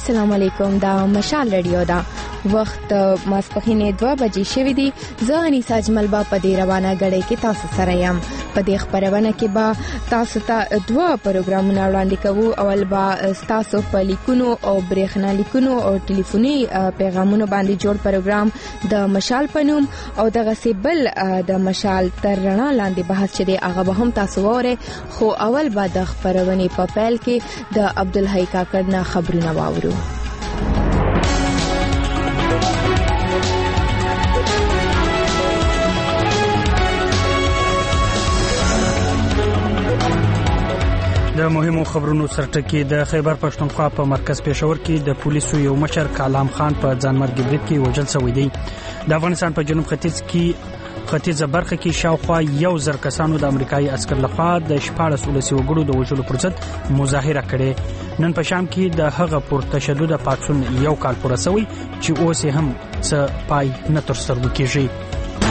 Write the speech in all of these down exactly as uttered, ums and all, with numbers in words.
السلام علیکم. دا مشال رادیو دا وخت ماسپخینه دوه بجې شوې دي. زه انیسا اجمل با په دې روانه غړې کې تاسو سره یم. په دې خبرونه کې با تاسو ته دوه پروګرامونه وړاندې کوو. اول با تاسو په لیکونو او برېښنا لیکونو او ټلیفوني پیغامونو باندې جوړ پروګرام د مشال پنوم او دغه سیبل د مشال تر رڼا لاندې بحث چې دی هغه به هم تاسو وره. خو اول با د خبرونه په پیل کې د عبدالحی کاکړ نه خبرونه واورو. د مهمو خبرونو سرټکی د خیبر پښتونخوا په مرکز پېښور کې د پولیسو یو مشر کلام خان په ځانمرګي برید کې وژل شوی دی. د افغانستان په جنوب ختیځ کې ختیځه برخه کې شاوخوا یو زر کسانو د امریکایي عسکر لخوا د شپاړس ولسي وګړو د وژلو پر ضد مظاهره کړې. نن په شام کې د هغه پر تشدد پاتون یو کال پوره شوی چې اوس هم څه پای نه تر سترګو کېږي.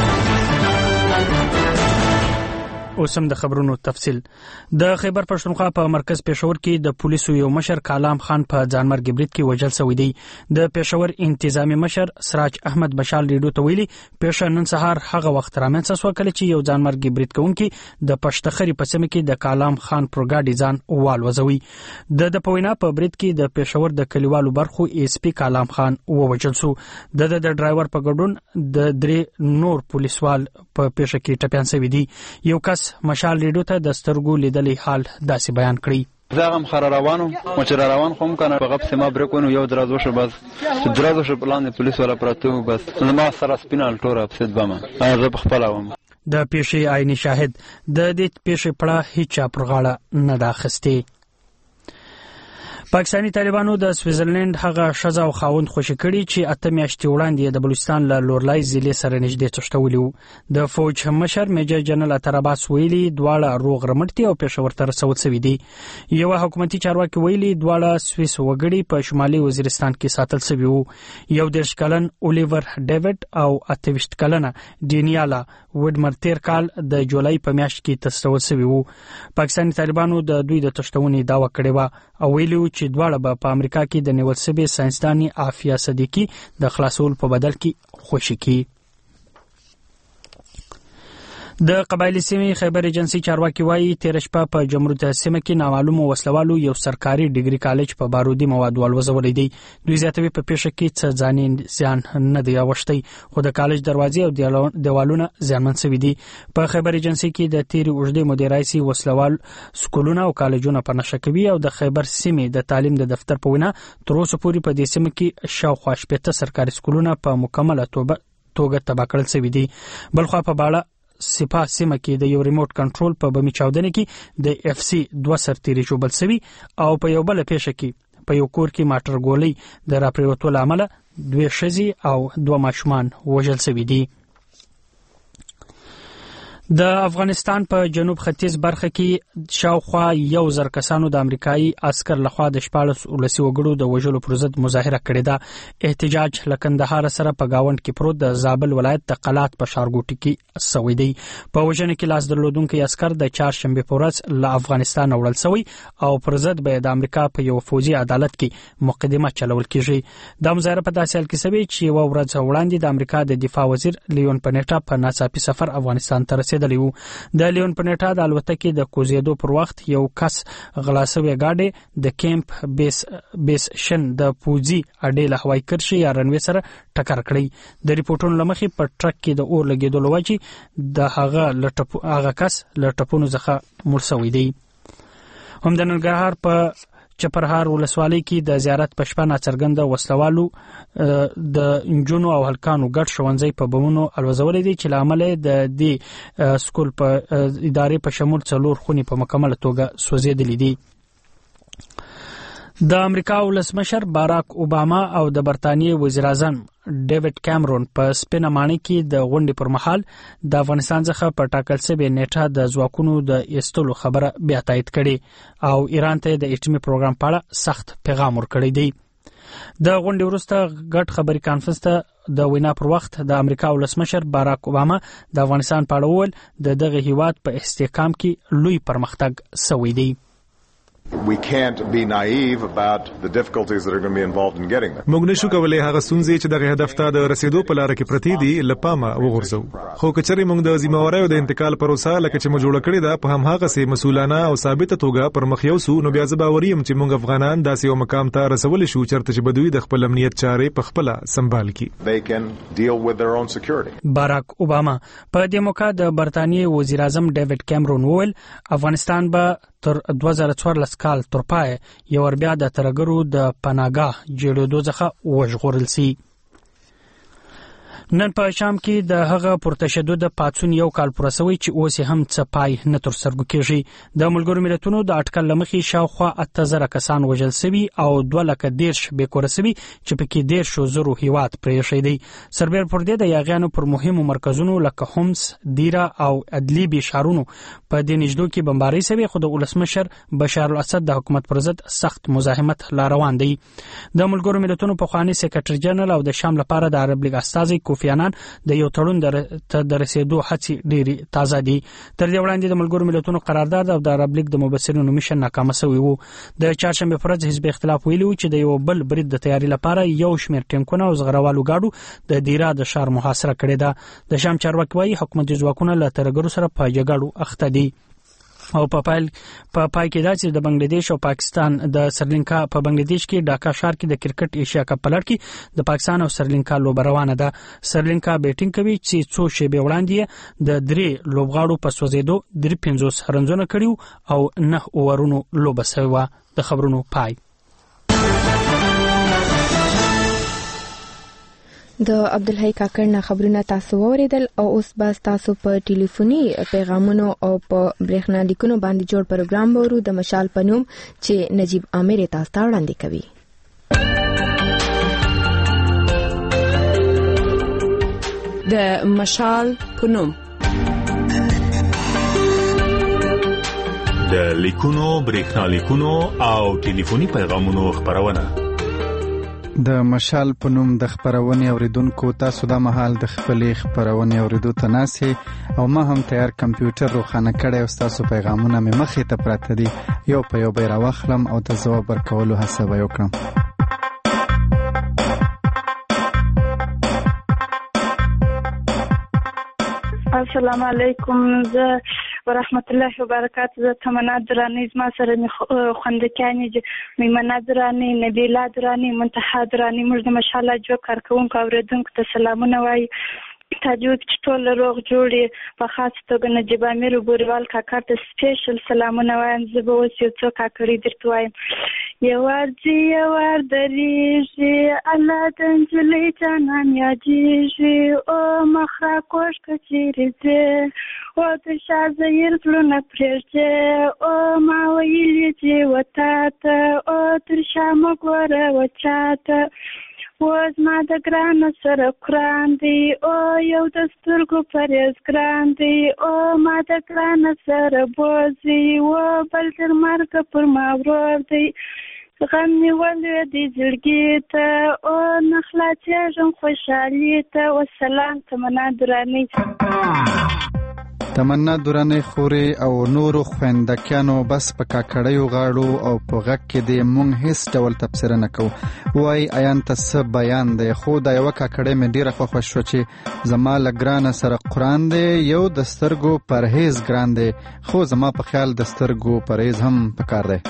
اوسم د خبرونو تفصیل. د خیبر پښتونخوا په مرکز پېښور کې د پولیسو یو مشر کلام خان په ځانمرګي برید کې وژل شوی دی. د پېښور انتظامی مشر سراج احمد بشال ریډیو ته ویلي پېښه نن سهار هغه وخت رامنځته شو کله چې یو ځانمرګي برید کوونکی د پښتخري په سیمه کې د کلام خان پروګاډي ځان والوځوي. د د پوینا په برید کې د پېښور د کلیوالو برخو ایس پی کلام خان ووژل شو. د د ډرایور په ګډون د درې نور پولیسوال په پېښه کې ټپيان شوی دی. یو کس مشال ریډیو ته د سترګو لیدلې حال داسې بیان کړی. زه هم خر روانو مچر روان خو کنه په غب سما بریکونو یو درازو شو بس درازو شو پلان پولیس ولا پراتو بس ما سره سپینال ټور اپسید بما زه په خپل وم. د پیښې عیني شاهد د دې پیښې پړه هیڅ پرغاړه نه داخستي. پاکستانی طالبانو د سویټزرلند هغه شزا او خاوند خوشی کړي چې اته میاشتې وړاندې د بلوچستان له لورلای ضلع سره نږدې تښتولي وو. د فوج مشر میجر جنرال اتراباس ویلي دواړه روغ رمټتي او پېښور ته رسول شوي دي. یو حکومتي چارواکي ویلي دواړه سویس وګړي په شمالي وزیرستان کې ساتل شوي وو. یو دېرش کلن الیور ډیوډ او اته ویشت کلنه ډینیالا وډمر تیر کال د جولای په میاشت کې تښتول شوي وو. پاکستانی طالبانو د دوی د تښتونې دعوه کړې وه او ویلي چې دواړه به په امریکا کې د نیول شوي ساینسداني عافیه صدیقي د خلاصول په بدل کې خوشي کی. د قبایلی سیمې خیبر ایجنسی چارواکي وایي تیر شپه په جمهوریت سیمه کې نامعلوم وسلوالو یو سرکاري ډیګري کالج په بارودي مواد ولوځولې دي. دوی زیاتوي په پیښه کې څه ځاني ځان نه دی اوښتي خو د کالج دروازې او دیوالونه زیانمن شوي دي. په خیبر ایجنسی کې د تیری اوږدې مودې راهیسې وسلوال سکولونه او کالجونه په نشه کوي او د خیبر سیمې د تعلیم د دفتر په وینا تر اوسه پورې په دې سیمه کې شاوخوا شپږ سرکاري سکولونه په مکمله توګه تباه کړل شوي دي. بلخوا په باړه سپاه سیمه کې د یو ریموټ کنټرول په بمی چاودنه کې د اف سی دوه سرتیري جوړل شوی او په یو بل پیښه کې په یو کور کې ماټر ګولۍ د راپریوتو لامل دوه شزي او دوه ماشومان وژل شوی دي. د افغانستان په جنوب ختیځ برخه کې شاوخوا یو زر کسانو د امریکایي عسكر لخوا د شپاړس ولسي وګړو د وژلو پر ضد مظاهره کړې ده. احتجاج له کندهار سره په گاوند کې پروت د زابل ولایت د قلات په ښارګوټي کې سوي دی. په وژنه کې لاس درلودونکو عسكر د چهارشنبه په ورځ له افغانستان وړل شوی او پر ضد به د امریکا په یو فوجي عدالت کې مقدمه چلول کیږي. د مظاهره په داسې حال کې سوي چې یو ورځ وړاندې د امریکا د دفاع وزیر لیون پنیټا په ناڅاپي سفر افغانستان ته د لیون پنیټا د الوتکې د کوزیدو پر وخت یو کس غلاصوي گاډي د کیمپ بیس بیس شن د پوزي اډې له هوایي کرښې یا رنوي سره ټکر کړی. د ریپورتونو لمخې په ټرک کې د اور لګیدلو وجې د هغه لټپ هغه کس لټپونو څخه مړ شوی دی. هم د ننګرهار په چپرهار ولسوالۍ کې د زیارت په شپه ناڅرګنده وسلوالو د انجونو او هلکانو ګډ ښوونځي په بمونو الوځولې دي چې له امله د دې سکول په ادارې په شمول څلور خونې په مکمله توګه سوځېدلې دي. د امریکا ولسمشر باراک اوباما او د برتانیې وزیراعظم ډیوډ کیمرون په سپینه ماڼۍ کې د غونډې پر مهال د افغانستان څخه په ټاکل شوې نیټه د ځواکونو د ایستلو خبره بیا تایید کړې او ایران ته د اټومي پروګرام په اړه سخت پیغام ورکړی دی. د غونډې وروسته ګډ خبري کانفرنس ته د وینا پر وخت د امریکا ولسمشر باراک اوباما د افغانستان په اړه وویل د دغه هیواد په استحکام کې لوی پرمختګ شوی دی. We can't be naive about the difficulties that are going to be involved in getting there. موږ نشو کولای هغه ستونزې چې دغه هدف ته د رسیدو په لار کې پرتی دي لپامه وغورځو. خو کچري موږ د ذمہوارۍ او د انتقال پروسه لکه چې موږ جوړ کړی دا په هم هغه سي مسؤلانه او ثابته توګه پر مخ یو سو نو بیا زباوریم چې موږ افغانان داسې یو مقام ته رسول شو چرته چې بدوی د خپل امنیت چارې په خپل سمبال کی. They can deal with their own security. باراک اوباما په دې موقع د برتانیې وزیر اعظم ډیوډ کیمرون وویل افغانستان به تر دوه زره څوارلس کال تر پای یو ور بیا د ترګرو د پناګاه جوړېدو څخه وژغورل سي. نن په شام کې د هغه پرتشدد پاتون یو کال پرسوي چې اوس هم څه پای نه تر سرګو کېږي. د ملګرو ملتونو د اټکل لمخې شاوخوا اته زره کسان وژل شوي او دوه لکه دیرش بېکوره شوي چې پکې دیرشو زرو هیواد پرې شوی دی. سربېر پر دې د یاغیانو پر مهمو مرکزونو لکه حمص، دیره او ادلیب ښارونو په دې نږدو کې بمباري شوي خو د ولسمشر بشار الاسد د حکومت پر ضد سخت مزاحمت لا روان دی. د ملګرو ملتونو پخوانی سکرټری جنرال او د شام لپاره د عرب لیګ استازي کوفیانان د یو تړون د رسیدو هڅې ډېری تازه دي. تر دې وړاندې د ملګرو ملتونو قرارداد او د عرب لیګ د مبصرینو میشن ناکام شوی وو. د چهارشنبه پر ورځ حزب اختلاف ویلي چې د یو بل برید د تیاری لپاره یو شمېر ټینکونه او زغروالو گاډو د دیره د ښار محاصره کړې ده. د شام چارواکي وايي حکومتي ځواکونه له ترګرو سره په جګړو اخته دي. او په پایل په پای کې دا چې د بنگلاديش او پاکستان د سرلینکا په بنگلاديش کې ډاکا ښار کې د کرکټ ایشیا کپ په لړ کې د پاکستان او سرلینکا لوبه روانه ده. سرلینکا بیټینګ کوي چې څو شېبې وړاندې د درې لوبغاړو په سوځېدو درې پنځوس رنزونه کړیو او نه اورونو لوبه شوې وه. د خبرونو پای. د عبدالحی کاکړ خبرونه تاسو اوریدل او اوس بس تاسو په ټلیفوني پیغامونو او په برېښنالیکونو باندې جوړ پروګرام ورو د مشال پنوم چې نجیب عامر تاسو ته وړاندې کوي. د مشال پنوم د لیکونو برېښنالیکونو او ټلیفوني پیغامونو خبرونه. د مشال په نوم د خبرونې اوریدونکو تاسو د مهال د خپلې خبرونې اوریدو ته ناسي او ما هم تیار کمپیوټر روښانه کړی او تاسو پیغامونه مې مخې ته پراته دي. یو په یو به راواخلم او د ځواب ورکولو هڅه به وکړم. السلام علیکم زه ورحمت الله وبرکاته. زه تمنا درانی زما سره خوندکانی میمنه درانی، نبیله درانی، منتها درانی. موږ د مشال جو کارکونکو اوریدونکو ته سلامونه وایو. تاجود چې ټول روغ جوړي په خاص توګه نجیب عامر بوریوال کاکړ ته سپیشل سلامونه وایم. زه به اوس یو څو کاکړي درته وایم. یوار ځي یوار درېږي الله د نجلۍ جانان یادېږي او مخه کوږ که چیرې ځې او د شا زهیر زړونه پرېږدې او ما ویلي چې و تا ته او تر شا مه ګوره و چا ته و زما د ګرانه سره قرآن دی او یو د سترګو پرهیز ګران دی او ما د ګرانه سره بوځي و بل تر مرګه پر ما ورور دی. غم مې ولوېد دی زړګي ته او نه خلاصېږم خوشحالي ته. وسلام. تمنا درانۍ. تمنا درانۍ خورې او نورو خویندکیانو بس په کاکړیو غاړو او په غږ کې د مونږ هیڅ ډول تبصره نه کوو. وای ایان ته څه بیان دی خو دا یوه کاکړۍ مې ډېره خوښه شوه چې زما له ګرانه سره قرآن دی، یو د سترګو پرهیز ګران دی خو زما په خیال د سترګو پرهیز هم پکار دی.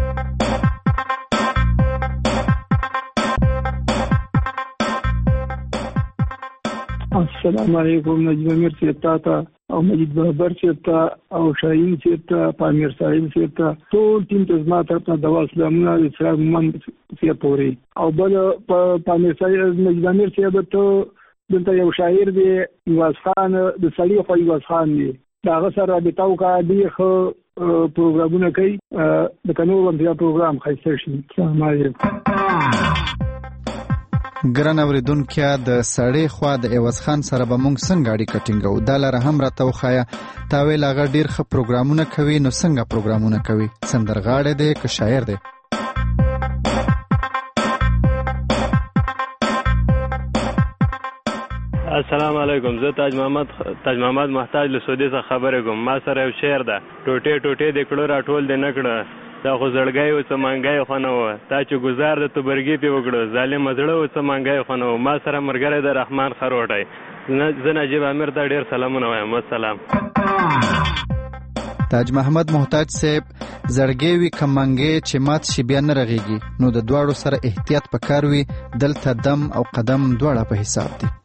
السلام علیکم. نجیب عامر صاحب ته او مجید بابر صاحب ته او شاهین صاحب ته پامیر ساحل صاحب ته ټول ټیم ته زما طرف نه دوا سلامونه د اسراف محمد صاحب پورې او بل پامیر ساحل نجیب عامر صاحب ته دلته یو شاعر دی یواز خان د سړي خو یواز خان دی دا هغه سره رابطه وکړه دی خو پروګرامونه کوي د کنور بیا پروګرام ښایسته شي. السلام علیکم. ګران اوریدونکو د سړی خوا د ایواز خان سره به مونږ څنګه اړیکه ټینګو دا لاره هم راته وښایه. تا ویل هغه ډېر ښه پروګرامونه کوي، نو څنګه پروګرامونه کوي؟ سندرغاړی دی که شاعر دی؟ السلام علیکم. زه تاج محمد تاج محمد محتاج له سعودي څخه خبرې کوم. ما سره یو شعر ده. ټوټې ټوټې د کړه راټول دې نه کړه دا خو زړګی و څه منګی خو نه و، تا چې ګزار د توبرګي پې وکړو ظالم زړه و څه منګی خو نه و. ما سره ملګری د رحمان خروټی، زه نجیب امیر ته ډېر سلامونه وایم. والسلام. تاج محمد محتاج صاحب، زړګی وي که منګی چې مات شي بیا نه رغېږي، نو د دواړو سره احتیاط پکار وي. دلته دم او قدم دواړه په حساب دي.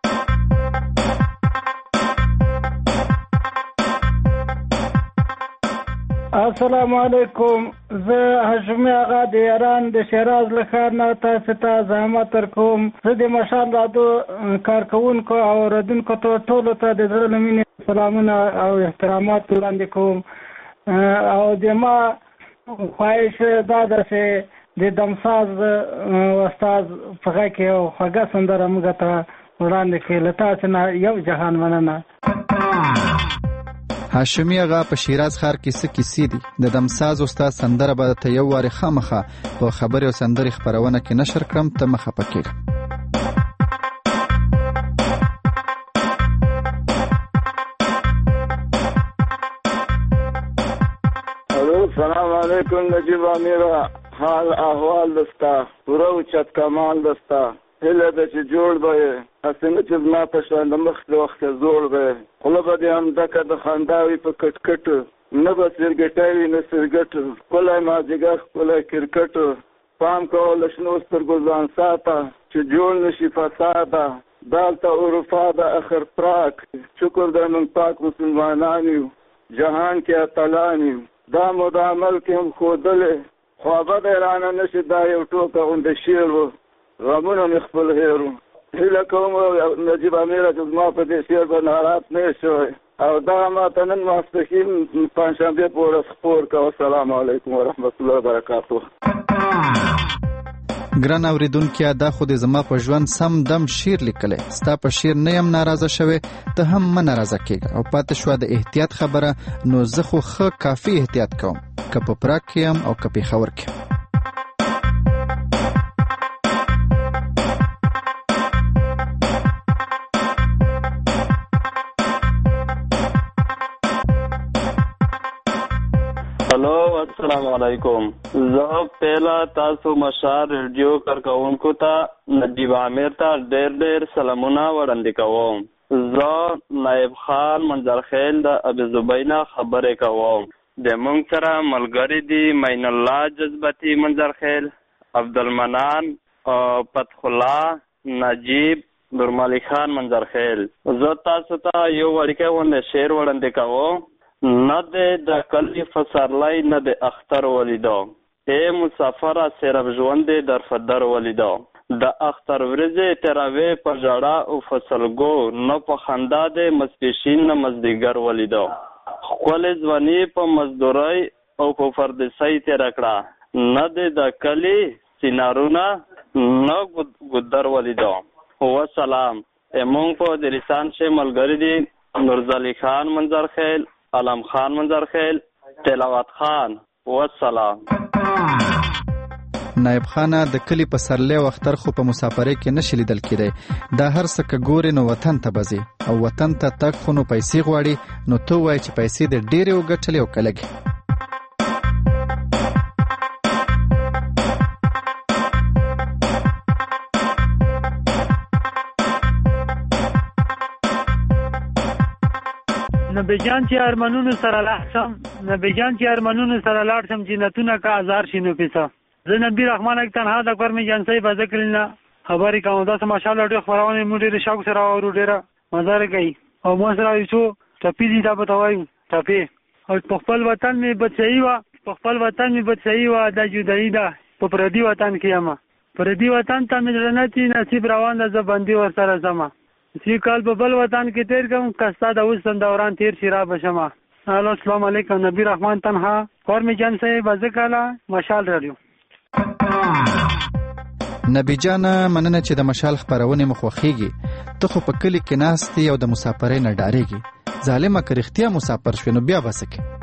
السلام علیکم، زه هاشمي آغا د ایران د شیراز له ښار نه تاسو ته زحمت ورکوم. زه د مشال رادیو کارکوونکو او اورېدونکو ته ټولو ته د زړه له مینې سلامونه او احترامات وړاندې کوم. او د ما خواهش دا ده چې د دمساز استاد په غږ کې یو خوږه سندره موږ ته وړاندې کړي. له تاسو نه یو جهان مننه. هاشمي آغا په شیراز ښار کې څه کیسې دي؟ د دمساز استاد سندره به ته یو وارې خامخه په خبرې او سندرې خپرونه کې نشر کړم، ته مه خفه کېږه. الو، سلام علیکم نجیب امیره، حال احوال دستا پوره اوچت کمال دستا، هله ده چې جوړ به یې، هسې نه چې زما په شان د مخکې وخته زوړ به یې، خوله به دې همدکه د خندا وي په کټ کټ، نه به سرګټی وي نه سرګټ، ښکلی مازدیګر ښکلی کرکټ، پام کوه له شنو سترګو ځان ساته چې جوړ نه شي فساده، دالته اروپا د اخر پراک، شکر دی موږ پاک مسلمانان یو، جهان کې اتلان یو، دا مو د عمل کې هم ښودلی، خوابه دی رانه نه شي دا یو ټوکه غونډه شعر و، غمونه مې خپل هېر و. هیله کوم نجیب امیره چې زما په دې شعر به ناراحت نه شوی، او دغه ماته نن ماسپښین پنجشنبې په ورځ خپور کوه. السلام علیکم ورحمت الله وبرکاتو. ګران اوریدونکي، دا خو دې زما په ژوند سم دم شعر لیکلی، ستا په شعر نه یم ناراضه شوی، ته هم مه ناراضه کېږه. او پاتې شوه د احتیاط خبره، نو زه خو ښه کافي احتیاط کوم، که په پراګ کې یم او که پېښور کې. Hello, अस्सलाम वालेकुम. زه پهلا تاسو مشال ریډیو کارکوونکو ته نجیب عامر ته ډېر ډېر سلامونه وړاندې کوم. زه نایب خان منظرخیل د ابي زبینا خبرې کوم. د مونږ سره ملګری دي معین الله جذبتي منظرخیل، عبدالمنان، فتح الله، نجیب، نورمالي خان منظرخیل. زه تاسو ته یو وړوکی غونډه شعر وړاندې کوم. نه دی د کلی فسرلی نه د اختر ولیدو، ای مسافره صرف ژوند دی در فدر ولیدو، د اختر ورځې تیروي په ژړا او فصلګو، نه په خندا دی ماسپښین نه مازدیګر ولیدو، ښکلې ځواني په مزدورۍ او په پردیسۍ تېره کړه، نه دی د کلي سینارونه نه ګودر ولیدو. وسلام. مونږ په دریسان شي ملګري دي نورزالي خان منظرخیل، علم خان منظرخیل، تلاوت خان. والسلام. نایب خانه، د کلی په سرلی او اختر خو په مسافرۍ کې نشي لیدل کېدی. دا هر څه که ګورې نو وطن ته به ځې، او وطن ته تګ خو نو پیسې غواړي. نو ته ووایې چې پیسې دې ډېرې وګټلې او که لږې. نبی جان چې ارمانونو سره لاړ شم، نبی جان چې ارمانونو سره لاړ شم، جنتونه که ازار شي نو پیسه. زه نبی رحمان اک تنها د اکبر می جان صاحب ذکر نه خبرې کوم. داسې ماشاءالله ډېر خبرونه مو ډېر شوق سره اورو، ډېره مزه راکوي. او مو سره یو څو ټپې دي دا به ته وایو ټپې. او په خپل وطن مې بچایي وه، په خپل وطن مې بچایي وه، دا جدایي ده په پردي وطن کې یم. پردي وطن ته مې زړه نه چې نصیب روان ده، زه بندي ورسره ځمه. سی کال په بل وطن کې تیر کوم، کستا د اوس دوران تیر شي را بشمه. الو، السلام علیکم. نبی رحمان تنها قرمی جان صاحب ذکاله مشال رادیو. نبی جان، مننه چې د مشال خبرونه مخ خوخیږي. ته خو په کلی کې ناستې او د مسافرۍ نه ډارېږي. ظالمه که رښتیا مسافر شوې نو بیا به څه کوې؟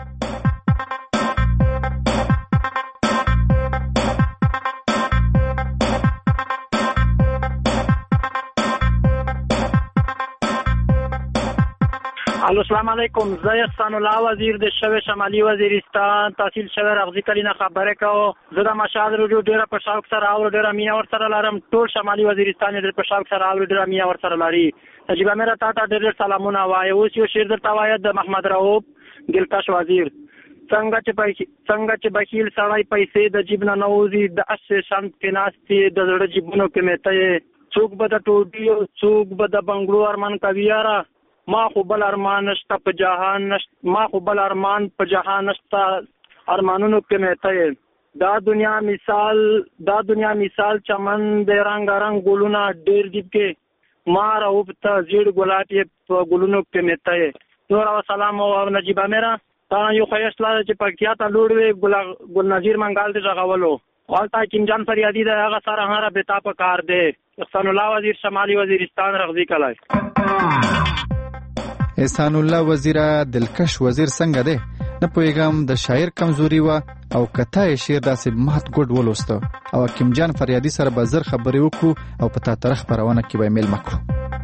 الو السلام علیکم. زه احسان الله وزیر د شوی شمالي وزیرستان تحصیل شوی رغزي کلی نه خبره کوم. زه د مشال رادیو ډیره په شوق سره او ډیره مینه ور سره لرم. ټول شمالي وزیرستان ډیره په شوق سره او ډیره مینه ور سره لري. نجیب امیر تا ته ډیر سلامونه وایي. اوس یو شعر درته وایم د محمد رؤوف ګلکش وزیر. څنګه چې پیسې څنګه چې بخیل سړی پیسې د جیب نه نوځي د اس شانت کې ناستي د زړه جیبونو کې مته څوک به د ټوډي څوک به د بنگلو ارمان کوي یاره. ما خو بل ارمان نشته په جهان نشته ما خو بل ارمان په جهان نشته ارمانونو کې مته دا دنیا مثال دا دنیا مثال چمن د رنگ رنگ ګلونه ډېر دي کې ما راوب ته زیړ ګلاب په ګلونو کې مته نور سلام او نجیب امیر تا یو خیسلا چې پکیا ته لوړ وی ګل نذیر منګال ته ځغولو والتا کیم جان فریادی دا هغه سره هغه بتا په کار دی. احسان الله وزیر شمالي وزیرستان رغزي کلای. احسان الله وزیر دلکش وزیر څنګه دی؟ نه پوهیږم د شاعر کمزوري و او کته شعر داسې مهت ګډ ولوسته او کیم جان فریادی سره به زر خبرې وکړو او په تا تاریخ خبرونه کې به میل مکړو.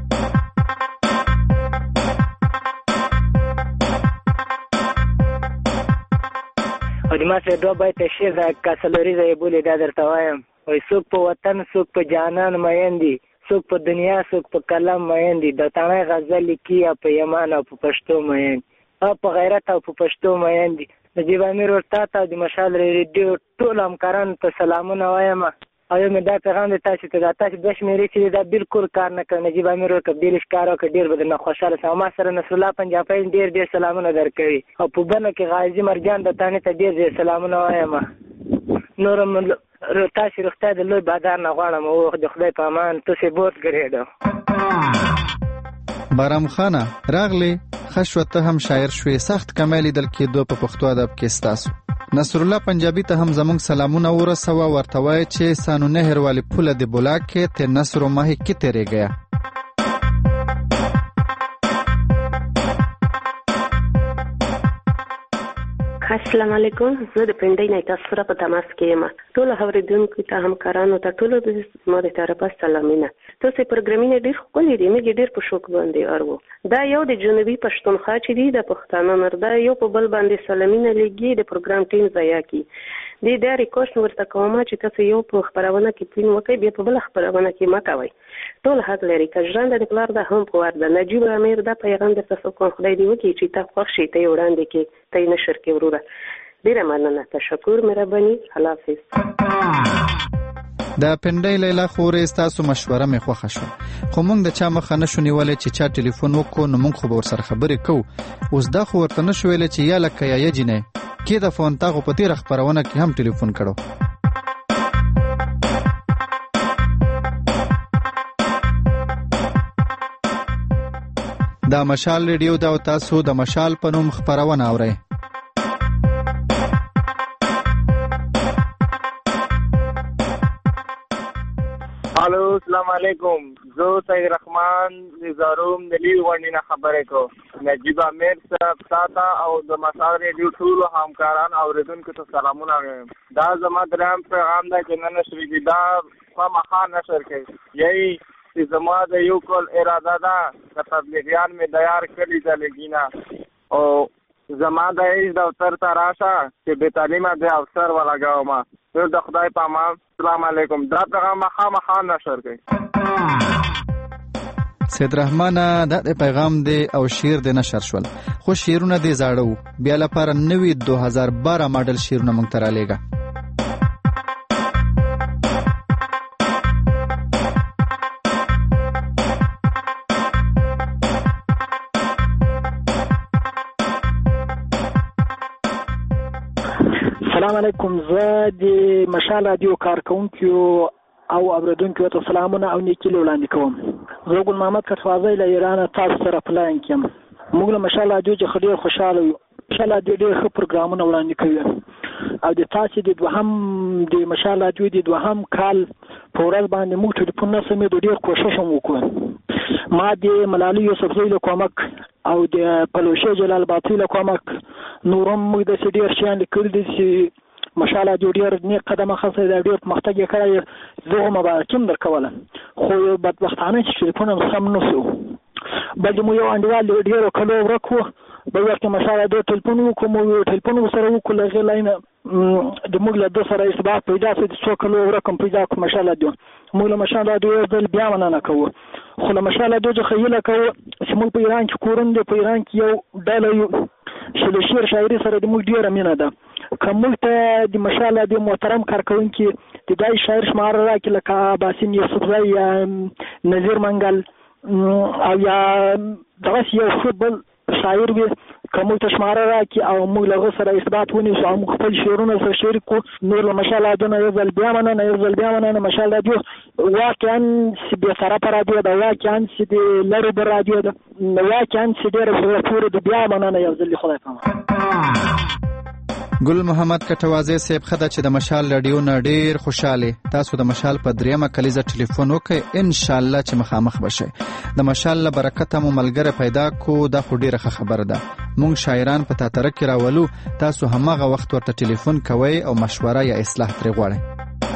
او د ما سره دوه بیت شعر د کاسلوري ځای بولې دا درته وایم. وایي څوک په وطن څوک په جانان مین دي څوک په دنیا څوک په قلم مین دي د تڼۍ غزل لیکي په یمان او په پښتو مین او په غیرت او په پښتو مین دي. نجیب امیر ورته ته د مشال ریډیو ټول همکاران ته سلامونه وایم او یو مې دا پیغام دی تاسو ته دا تاسو د شمیرې چې دا بالکل کار نه کوي. نجیب امیر ورته ډېر ښکار او ډېر به درنه خوشحاله سم. ما سره نصر الله پنجابی ډېر ډېر سلامونه درکوي او په بنه کې غازي مرجان د تانه ته ډېر ډېر سلامونه وایم. نورم تاسو رښتیا د لوی بادار نه غواړم او د خدای په امان تاسو بوت ګرېډو. بارام خانه راغلی خشوته هم شاعر شوي سخت کمالي دل کې دو په پښتو ادب کې ستاسو. نصر الله پنجابی ته هم زموږ سلامونه ورسوه ورته وایي چې سانو نهر والی پوله د بولاک کې ته نصر ماهی کې تیرې گیا. السلام علیکم. زه د پندای نه تاسو سره په تماس کې یم. ټول اوریدونکو ته همکارانو ته ټول د ماده طرفه سلامونه. تاسو پروګرامینه ډیر ښکلي دي. موږ ډیر په شوق باندې ارو. دا یو د جنوبي پښتونخوا چې دی د پښتانه مردا یو په بل باندې سلامونه لګي د پروګرام ټیم ځای کی. دې دا ریکوست ورته کوم چې تاسو یو په خبرونه کې پین وکړئ بیا په بل خبرونه کې مکوئ. ټول حق لري که ژوند د پلار د هم په ورده. نجیب امیر دا پیغام د تاسو کوم خدای دی وکړي چې تاسو خوښ شئ ته وړاندې کې ته نشر کې وروره. ډیره مننه. تشکر مهرباني. الله حافظ. د پندای لیلا خورې تاسو مشوره مې خوښه شو خو موږ د چا مخه نشو نیولای چې چا ټلیفون وکړو نو موږ خو به ورسره خبرې کوو. اوس دا خو ورته نشو ویلی چې یا لکه یا یجنې کې د فون تا خو په تېره خپرونه کې هم ټلیفون کړو. دا مشال ریډیو دا تاسو د مشال په نوم خپرونه اورئ. الو السلام علیکم. زه سید رحمان نزاروم د لیو غونډې نه خبرې کوم. نجیب امیر صاحب تاته او د مشال ریډیو ټولو همکاران اوریدونکو ته سلامونه وایم. دا زما دریم پیغام دی چې نه نشر کېږي. دا خامخا نشر کوي. یعنی چې زما د یو کال اراده ده که تبلیغیان مې تیار کړي د لګینه او زما د هیڅ دفتر ته راشه چې بې تعلیمه د افسر ولګوم. نو د خدای په امان. السلام علیکم. دا پیغام خامخا نشر کوي. سید رحمان دا د پیغام دی او شعر دی نشر شول خو شعرونه دی زاړه وو. بیا لپاره نوی دو هزار بارہ ماډل شعرونه موږ ته رالیږه. السلام علیکم. زه د مشال رادیو کارکونکو او اوریدونکو ته سلامونه او نیکي وړاندې کوم. زه ګل محمد کټوازی له ایران تاسو سره پلاین کیم. موږ له مشال رادیو څخه ډیر خوشاله یو. مشال رادیو ډیر ښه پروګرامونه وړاندې کوي او د تاسو د دوهم د مشال رادیو د دوهم کال په ورځ باندې موږ ټلیفون نه سمې ډیر کوشش هم وکړو. ما د ملالي یوسفزۍ له کومک او د پلوشه جلال باطل له کومک نورم موږ د ډیر شیان لیکل دي چې مشال رادیو ډیر نیک قدم اخیستی دی. ډیر پرمختګ یې کړی. زه مبارکي هم درکوله خو بدبختانه چې ټلیفون هم سم نه شو بل مو یو انډیوال ډیرو کلو ورک و په وخت کې مشال رادیو ټلیفون وکړو ټلیفون سره وکړو لږه لاینه د موږ له دوه سره ارتباط پیدا شو د څو کلو ورکم پیدا کوم مشال رادیو موږ له مشال رادیو بل بیا مننه کوو خو له مشال رادیو څخه یله کوو چې موږ په ایران کې کورن دی په ایران کې یو ډله یو چې د شعر شاعري سره د موږ ډیره مینه ده که موږ ته د مشال رادیو محترم کارکوونکي د دای شاعر شمار راکړي لکه باسم یوسفزی یا نظیر منګل او یا دغسې یو فوټبال شاعر وي که موږ ته شماره راکړي او موږ له هغه سره ارتباط ونیسو او موږ خپل شعرونه سره شریک کړو نور له مشال رادیو نه یو ځل بیا مننه یو ځل بیا مننه مشال رادیو واقعا چې بېطرفه رادیو ده واقعا چې د لرې بر رادیو ده واقعا چې ډېره زړه پورې ده بیا مننه یو ځل خدای پامه ګل محمد کټوازی صاحب خدای چې د مشال رادیو نه ډیر خوشاله تاسو د مشال په دریمه کلیزه ټلیفون وکړئ ان شاء الله چې مخامخ بشئ د مشال له برکته مو ملګری پیدا کو دا خو ډیره خبره ده مونږ شاعران په تاتره کې راولو تاسو همغه وخت ورته ټلیفون کوئ او مشوره یا اصلاح ترې غواړئ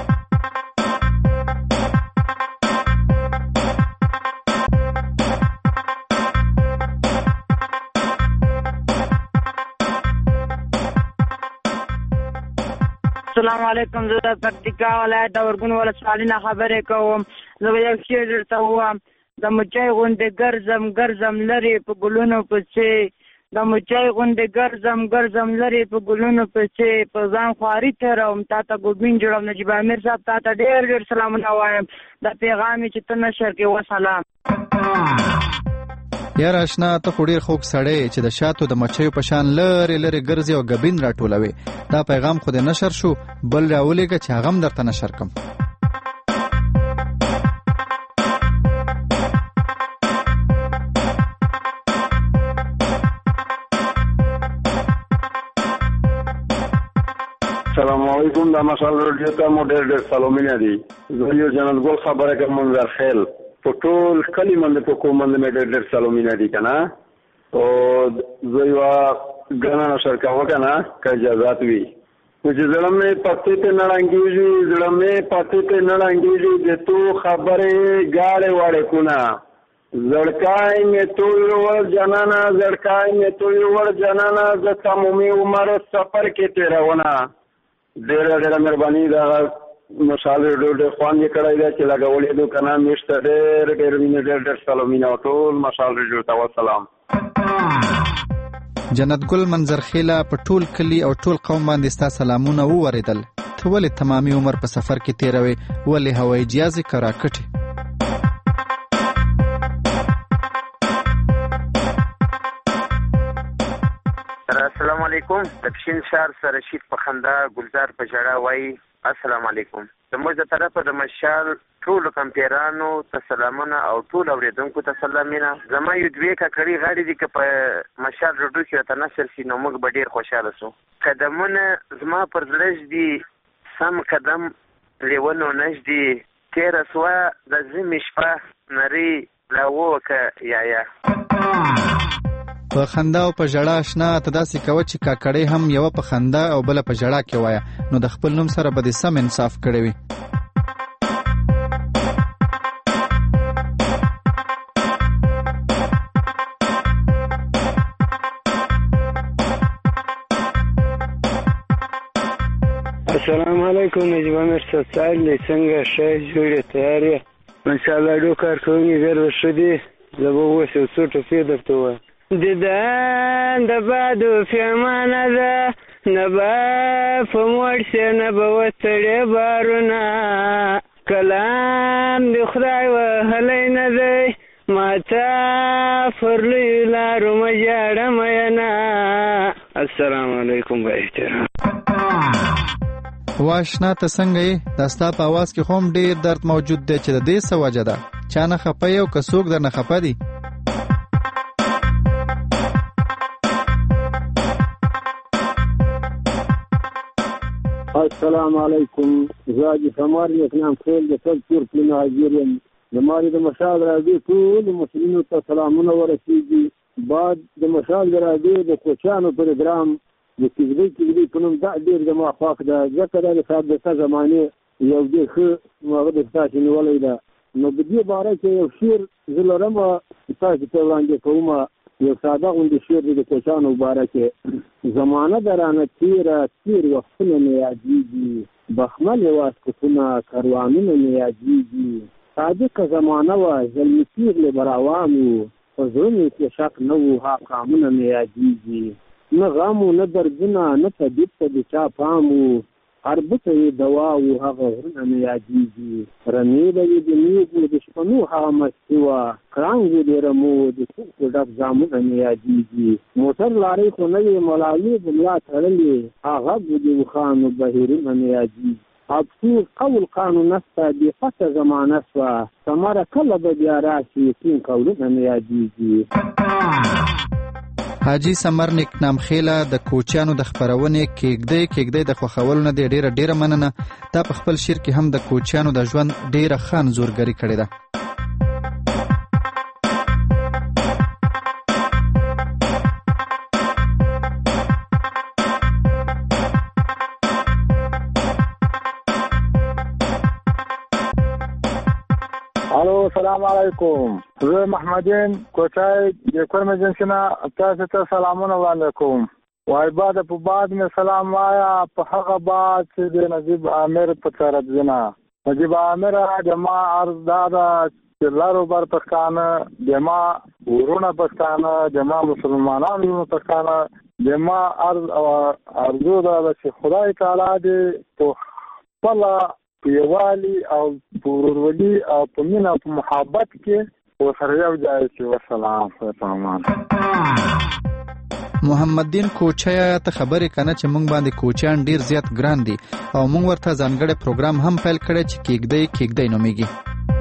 السلام علیکم زه د پکتیکا ولایت د ورګون ولسوالۍ نه خبرې کوم زه به یو شعر درته ووایم د مچۍ غوندې ګرځم ګرځم لرې په ګلونو پسې د مچۍ غوندې ګرځم ګرځم لرې په ګلونو پسې په ځان خواري تېروم تا ته ګوډمین جوړم نجیب امیر صاحب تا ته ډېر ډېر سلامونه وایم دا پیغام یې چې ته نشر کې وسلام یار آشنا ته خو ډیر خوږ سړی چې د شاتو د مچیو په شان لرې لرې ګرځي او ګبین راټولوي دا پیغام خو دې نشر شو بل راولېږه چې هغه هم درته نشر کړم السلام علیکم دا مشال رادیو ته مو ډېر ډېر سلامونه دي زه یو جنت ګل خبره کوم منظر خیل په ټول کلی باندې په کوم باندې مې ډېر ډېر سلامونه دي که نه او زه یوه ګرانه نشر کومه که نه که اجازات وي نو چې زړه مې پتې ته نه ړنګېږي زړه مې پتې ته نه ړنګېږي د تو خبرې ګاړې واړې کونه زړکای مې توی ور جانانه زړکای مې توی ور جانانه زه تمومي عمر سفر کې تېروونه ډېره ډېره مهرباني دا مشال رادیو ډېر خوند یې کړی دی چې لګولې دو که نه میشته ډېر ډېر مینې ډېر ډېر سلامونه او ټول مشال رادیو ته وسلام جنت ګل منظرخیله په ټول کلی او ټول قوم باندې ستا سلامونه وورېدل ته ولې تمامي عمر په سفر کې تېروې ولې هوایي جهازې که راکټې السلام علیکم د پښین ښار سره رشید په خندا ګلزار په ژړا وایي السلام علیکم زموږ د طرفه د مشال ټولو کمپیرانو ته سلامونه او ټول اورېدونکو ته سلامونه زما یو دوې ککړې غاړې دي که په مشال رادیو کې راته نشر شي نو موږ به ډېر خوشحاله سو قدمونه زما پر زړه ږدي سم قدم لیونو نږدې تېره سوه د ژمي شپه نرۍ راووکه یایا په خندا او په ژړا آشنا ته داسې کوه چې کاکړۍ هم یوه په خندا او بله په ژړا کې وایه نو د خپل نوم سره به دې سم انصاف کړی وي السلام علیکم نجیب امیر صاحب سایل دی څنګه ښه جوړې تیار یې انشاءالله رادیو کارکوونکي ډېر به ښه دي زه به اوس یو څو ټپې درته ووایم دیدن د بادو پیمانه ده نه به په موړ شي نه به وتړې بارونه کلام د خدای وهلی نه دی ماته پر لویو لارو مه ژاړه مینه السلام علیکم با احترام واشنا ته څنګه یې دا ستا په اواز کې خو هم ډېر درد موجود دی چې د دې څه وجه ده چا نه خفه یې او که څوک در نه خفه دي السلام علیکم زه حاجي سمار اسلام خیل د سب ترک نه حاضر یم زماري د مشال رادیو ټولو مسلمانو ته سلامونه ورسېږي بعد د مشال رادیو د کوچیانو پروګرام د کیږدۍ کیږدۍ په نوم دا ډېر زما خوښ ده ځکه دا د سابقه زمانې یو ډېر ښه هغه د ستاسې نیولی ده نو په دې باره کې یو شعر زه لرم تاسو ته وړاندې کوم یو ساده غوندې شعر دی د کوچیانو باره کې. زمانه درانه تېره تېر وختونه مې یادېږي، بخملې واسکټونه کاروانونه مې یادېږي. صادقه زمانه وه زلمي پېغلې به روان وو، په زړه مې کې شک نه وو ها قامونه مې یادېږي. نه غم و نه دردونه نه طبیب ته د چا پام وو، هر بوټه یې دوا وو هغه غرونه مې یادېږي. رمې به یې د میږو د شپنو هغه مستي وه، کړانګ و د رمو د ټوکو ډک جامونه مې یادېږي. موټر لارۍ خو نه وې ملالې د ملا تړلې، هغه و د اوښانو بهیرونه مې یادېږي. افسوس قول قانون نسته بې پته زمانه شوه، ثمره کله به بیا راشي ټینګ قولونه مې یادېږي. حاجي سمر نیک نام خیله د کوچیانو د خپرونې کېږدۍ کېږدۍ د خوښولو نه دی ډیره ډیره مننه. تا په خپل شعر کې هم د کوچیانو د ژوند ډیره ښه انځورګري کړې ده. الو السلام علیکم، زه محمدین کوچای د کورم جنسینا تاسو ته سلامونه وړاندې کوم. وای بعد په بعد مې سلام وایا په هغه بعد چې د نجیب عامر په طرف جنا نجیب عامر د ما عرض دادا چې لارو بر پښتانه د ما ورونه پښتانه د ما مسلمانانو پښتانه د ما عرض او ارزو دا چې خدای تعالی دې په خپل پیوالي او پورورولي او په مینه او په محبت کې ورسره یو ځای شي. والسلام فرمان محمد دین کوچیا ته خبرې کنه چې مونږ باندې کوچیان ډیر زیات ګران دي او مونږ ورته ځانګړی پروګرام هم پیل کړی چې کېږدۍ کېږدۍ نومیږي.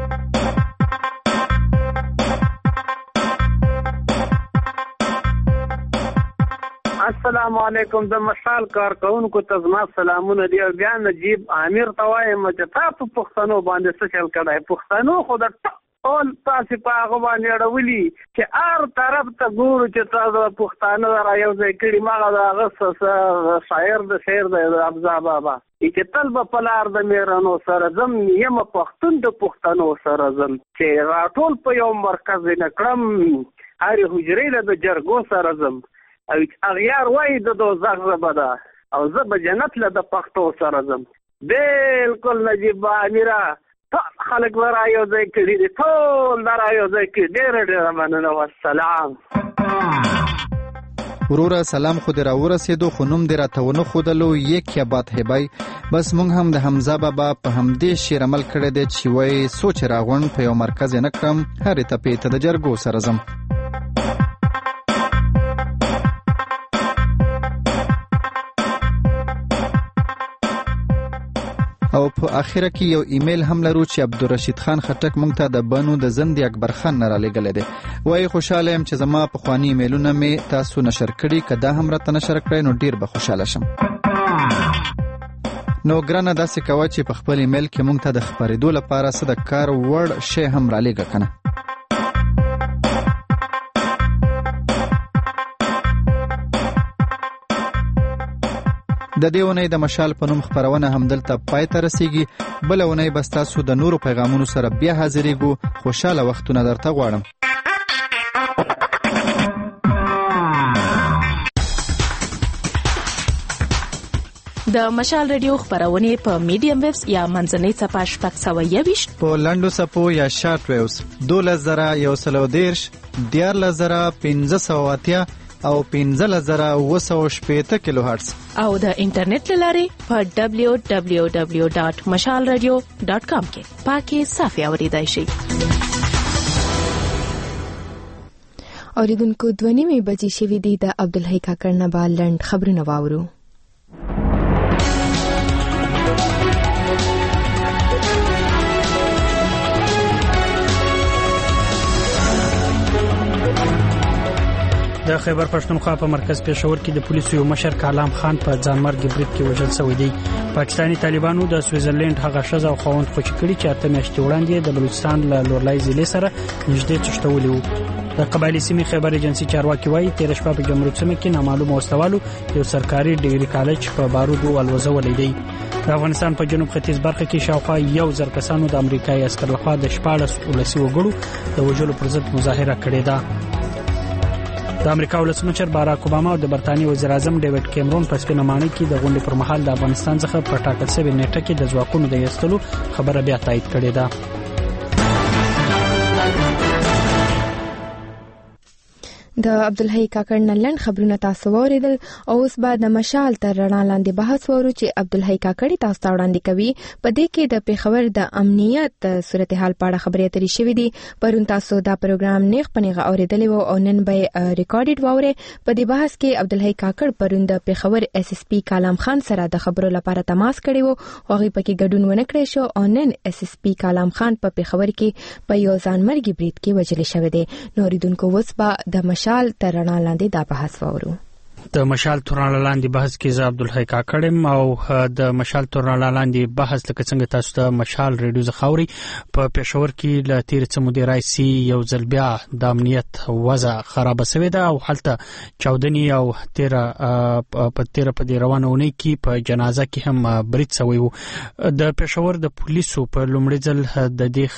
السلام علیکم، د مشال کارکونکو ته زما سلامونه دي. بیا نجیب عامر ته وایم چې تا په پښتنو باندې څه چل کړی. پښتنو خو د ټول تاسې په هغه باندې اړولي چې هر طرف ته ګورو چې تاسو پښتانه را یو ځای کړي. مغه د هغه شاعر د شعر دی ابزا بابا چې تل به په لار د میرانو سره ځم، یم پښتون د پښتنو سره ځم، چې راټول په یو مرکز نه کړم، هرې حجرې له د جرګو سره ځم. او اغیار وای د دوزخ زبه ده او زه به جنت له د پښتو سره ځم. بالکل نجیب عامره ټول خلک به را یو ځای کړي دي، ټول به را یو ځای کړي. ډېره ډېره مننه، والسلام. وروره سلام خو دې راورسېدو، خو نوم دې راته ونه ښودلو. یک یا بات هبای بس مونږ هم د حمزه بابا په همدې شعر عمل کړی دی چې وایي سوچ راغونډ په یو مرکز نه کړم، هرې تپې ته د جرګو سره ځم. او په اخره کې یو ایمیل هم لرو چې عبدالرشید خان خټک مونږ ته د بنو د زندې اکبر خان نه رالیږلی دی. وایي خوشحاله یم چې زما پخواني ایمیلونه مې تاسو نشر کړي، که دا هم راته نشر کړئ نو ډیر به خوشحاله شم. نو ګرانه داسې کوه چې په خپل ایمیل کې مونږ ته د خپرېدو لپاره څه د کار وړ شی هم رالیږه کنه. د دې اونۍ د مشال په نوم خپرونه همدلته پای ته رسیږي. بله اونۍ به ستاسو د نورو پیغامونو سره بیا حاضرېږو. خوشحاله وختونه درته غواړم. د مشال ریډیو خپرونې په میډیم ویوز یا منځنۍ څپه شپږ سوه یوویشت، په لنډو څپو یا شارټ ویوز دولس زره یو سل او دېرش، دیارلس زره پنځه سوه اتیا او پنځلس زره اوه سوه شپېته کیلو هرتز، او د انټرنیټ له لارې په ډبلیو ډبلیو ډبلیو ډاټ مشال رادیو ډاټ کام کې پاکي صافي اوریدای شي. اوریدونکو دوه نیمې بجې شوې دي. د عبدالحی کاکړ نه به لنډ خبرونه واورو. د خیبر پښتونخوا په مرکز پېښور کې د پولیسو یو مشر کالام خان په ځانمرګي برید کې وژل شوی دی. پاکستاني طالبانو د سویزرلند هغه ښځه او خاوند خوشي کړي چې اته میاشتې وړاندې د بلوچستان له لورلای ضلع سره نږدې تښتولي وو. د قبایلی سیمې خیبر ایجنسی چارواکي وایي تیر شپه په جمهوریت سیمه کې نامعلوم وسلوالو یو سرکاري ډیګري کالج په بارودو ولوزه ولیدي. د افغانستان په جنوب ختیځ برخه کې شاوخوا یو زر کسانو د امریکایي عسکر لخوا د شپاړس ولسي وګړو د وژلو پر ضد مظاهره کړې ده. د امریکا ولسمشر باراک اوباما او د برتانیې وزیر اعظم ډیوډ کیمرون په سپینمانه کې د غونډې پر مهال د افغانستان څخه په ټاکل شوی نیټه کې د ځواکونو د ایستلو خبره بیا تایید کړې ده. د عبدالحی کاکړ نلن خبرونه تاسو اوریدل او اوس بعد د مشال تر رڼا لاندې بحث ورو چې عبدالحی کاکړ تاسو ته وړاندې کوي. په دې کې د پیښور د امنیت صورتحال په اړه خبرې اترې شوې دي. پرون تاسو دا پروګرام نیغ پنیغه اوریدلی وو او نن به ریکارډډ واورئ. په دې بحث کې عبدالحی کاکړ پرون د پیښور اس اس پی کالام خان سره د خبرو لپاره تماس کړی وو او هغه پکې ګډون ونه کړی شو او نن اس اس پی کالام خان په پیښور کې په یو ځانمرګي برید کې وژل شوی دی. نو ریدونکو وسبا د مشال تر رڼا لاندې دا بحث وورو. د مشال تورنا لاندې بحث کې زه عبدالحی کاکړم او د مشال تورنا لاندې بحث لکه څنګه تاسو ته مشال ریډیو زخاوري په پېښور کې ل تیر څه مودې راځي یو ځل بیا د امنیت وضع خراب شوې ده او حالت چودنی او تیر په تیر په دی روانونه کې په جنازه کې هم برید شوی وو. د پېښور د پولیسو په لومړي ځل د دې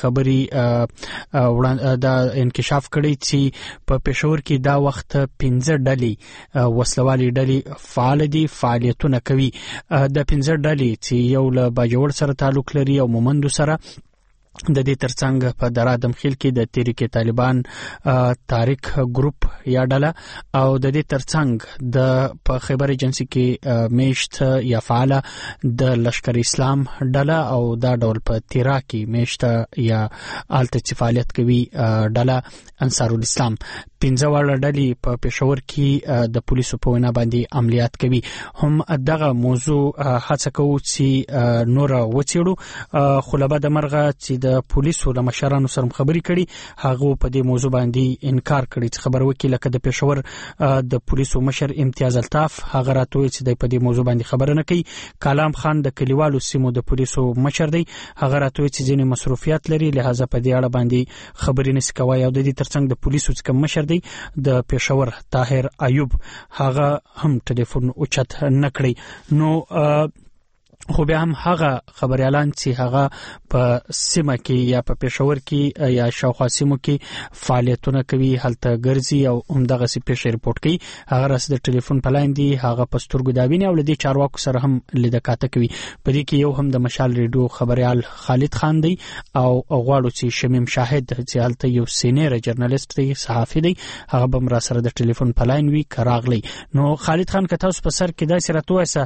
خبري د انکشاف کړي چې په پېښور کې دا وخت پنځه ډلې وسله والی ډلې فعال دي فعالیتونه کوي. د پنځه ډلې چې یو له باجوړ سره تعلق لري او مومندو سره د دې ترڅنګ په درادم خیل کې د تحریک طالبان تاریخ ګروپ یا ډله او د دې ترڅنګ د په خیبر ایجنسی کې میشت یا فعاله د لشکر اسلام ډله او دا ډول په تیرا کې میشت یا آلت فعالیت کوي ډله انصار الاسلام. پنځه واړه ډلې په پېښور کې د پولیسو په وینا باندې عملیات کوي. هم دغه موضوع هڅه کوي چې نور وڅېړو خو له بده مرغه چې د پولیسو له مشرانو سره خبرې کړي هغه په دې موضوع باندې انکار کړي چې خبر وکړي. لکه د پېښور د پولیسو مشر امتیاز الطاف هغه راته چې د په دې موضوع باندې خبره نه کوي. کلام خان د کلیوالو سیمو د پولیسو مشر دی هغه راته چې ځینې مصروفیات لري لہذا په دې اړه باندې خبرې نشي کوي. او د دې ترڅنګ د پولیسو څخه مشر دی د پېښور طاهر ایوب هغه هم ټلیفون اوچت نکړي. نو خو بیا هم هغه خبر اعلان چې هغه په سیمه کې یا په پېښور کې یا شاوخوا سیمو کې فعالیتونه کوي هلته ګرځي او همدغه سي پیښه ریپورت کوي هغه راس د ټلیفون پلاین دی هغه پسترګو داوینه او لدی چارواکو سره هم لیدکاته کوي. په دې کې یو هم د مشال ریډیو خبريال خالد خان دی او غواړو چې شمیم شاهد چې هلته یو سینیر جرنالیست دی صحافي دی هغه به مر سره د ټلیفون پلاین وی کراغلی. نو خالد خان که تاسو په سر کې دا سره توسه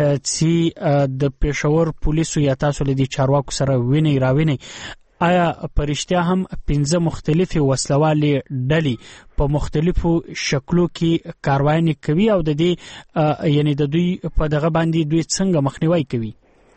چې د پېښور پولیسو یا تاسو لدی چارواکو سره ویني راویني آیا پرشتیا هم پنځه مختلفي وسلوالي ډلې په مختلفو شکلو کې کاروایی کوي او د دې یعنی د دوی په دغه باندې دوی څنګه مخنیوي کوي؟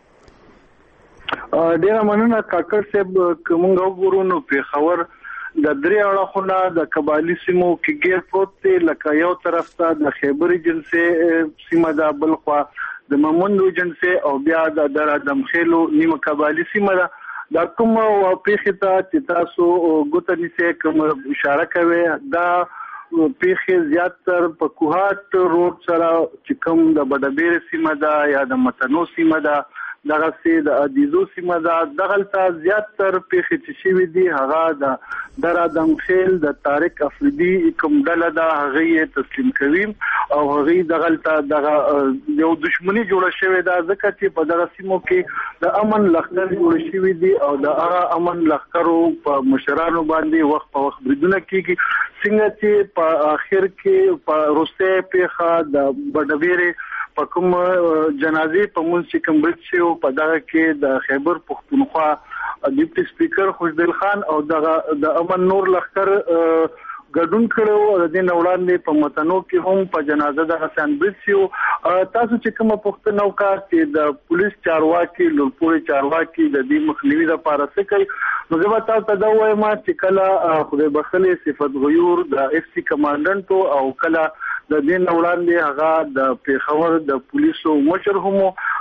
ډیره مننه کاکړ صاحب. کومه وګورو پېښور د درې اړخونه د قبایلی سیمو کې ګیر پروت دی. لکه یو طرف ته د خیبر ایجنسی سیمه ده بل خوا د مومندو ایجنسی او بیا د درادم خیلو نیمه قبایلی سیمه ده. دا کوم پیښه ته چې تاسو ګوته نیسئ کوم اشاره کوي دا پیښه زیاتره په کوهات روډ سره چې کوم د بډبیر سیمه ده یا د متنو سیمه ده دغه سي د ادیزو سیمه ده دغلته زیاتره پیښه چې شوی دی هغه د درادم خیل د طارق افریدي کوم ډله ده هغه یې تسلیم کوي او هغه دغلته دغه یو دښمنی جوړه شوې ده ځکه چې په دغه سیمو کې د امن لخر جوړ شوی دی او د هغه امن لخرو په مشرانو باندې وخت په وخت بریدونه کیږي. څنګه چې په اخر کې په روسي پیښه د بډبیره په کوم جنازې په مونږ چې کوم برید شو په دغه کې د خیبر پختونخوا ډیپټي سپیکر خوشدل خان او دغه د امن نور لخر ګډون کړو او د دې وړاندې په متنو کې هم په جنازه د حسن برید شو. تاسو چې کوم پښتنو کار چې د پولیس چارواکي لورپوري چارواکي د دې مخنیوي لپاره څه کوي نو زه تاسو ته دا وایم چې کله خدای بخښلې صفت غیور د اف سی کمانډنټ او کله د دین وړاندې هغه د پیښور د پولیسو مشر هم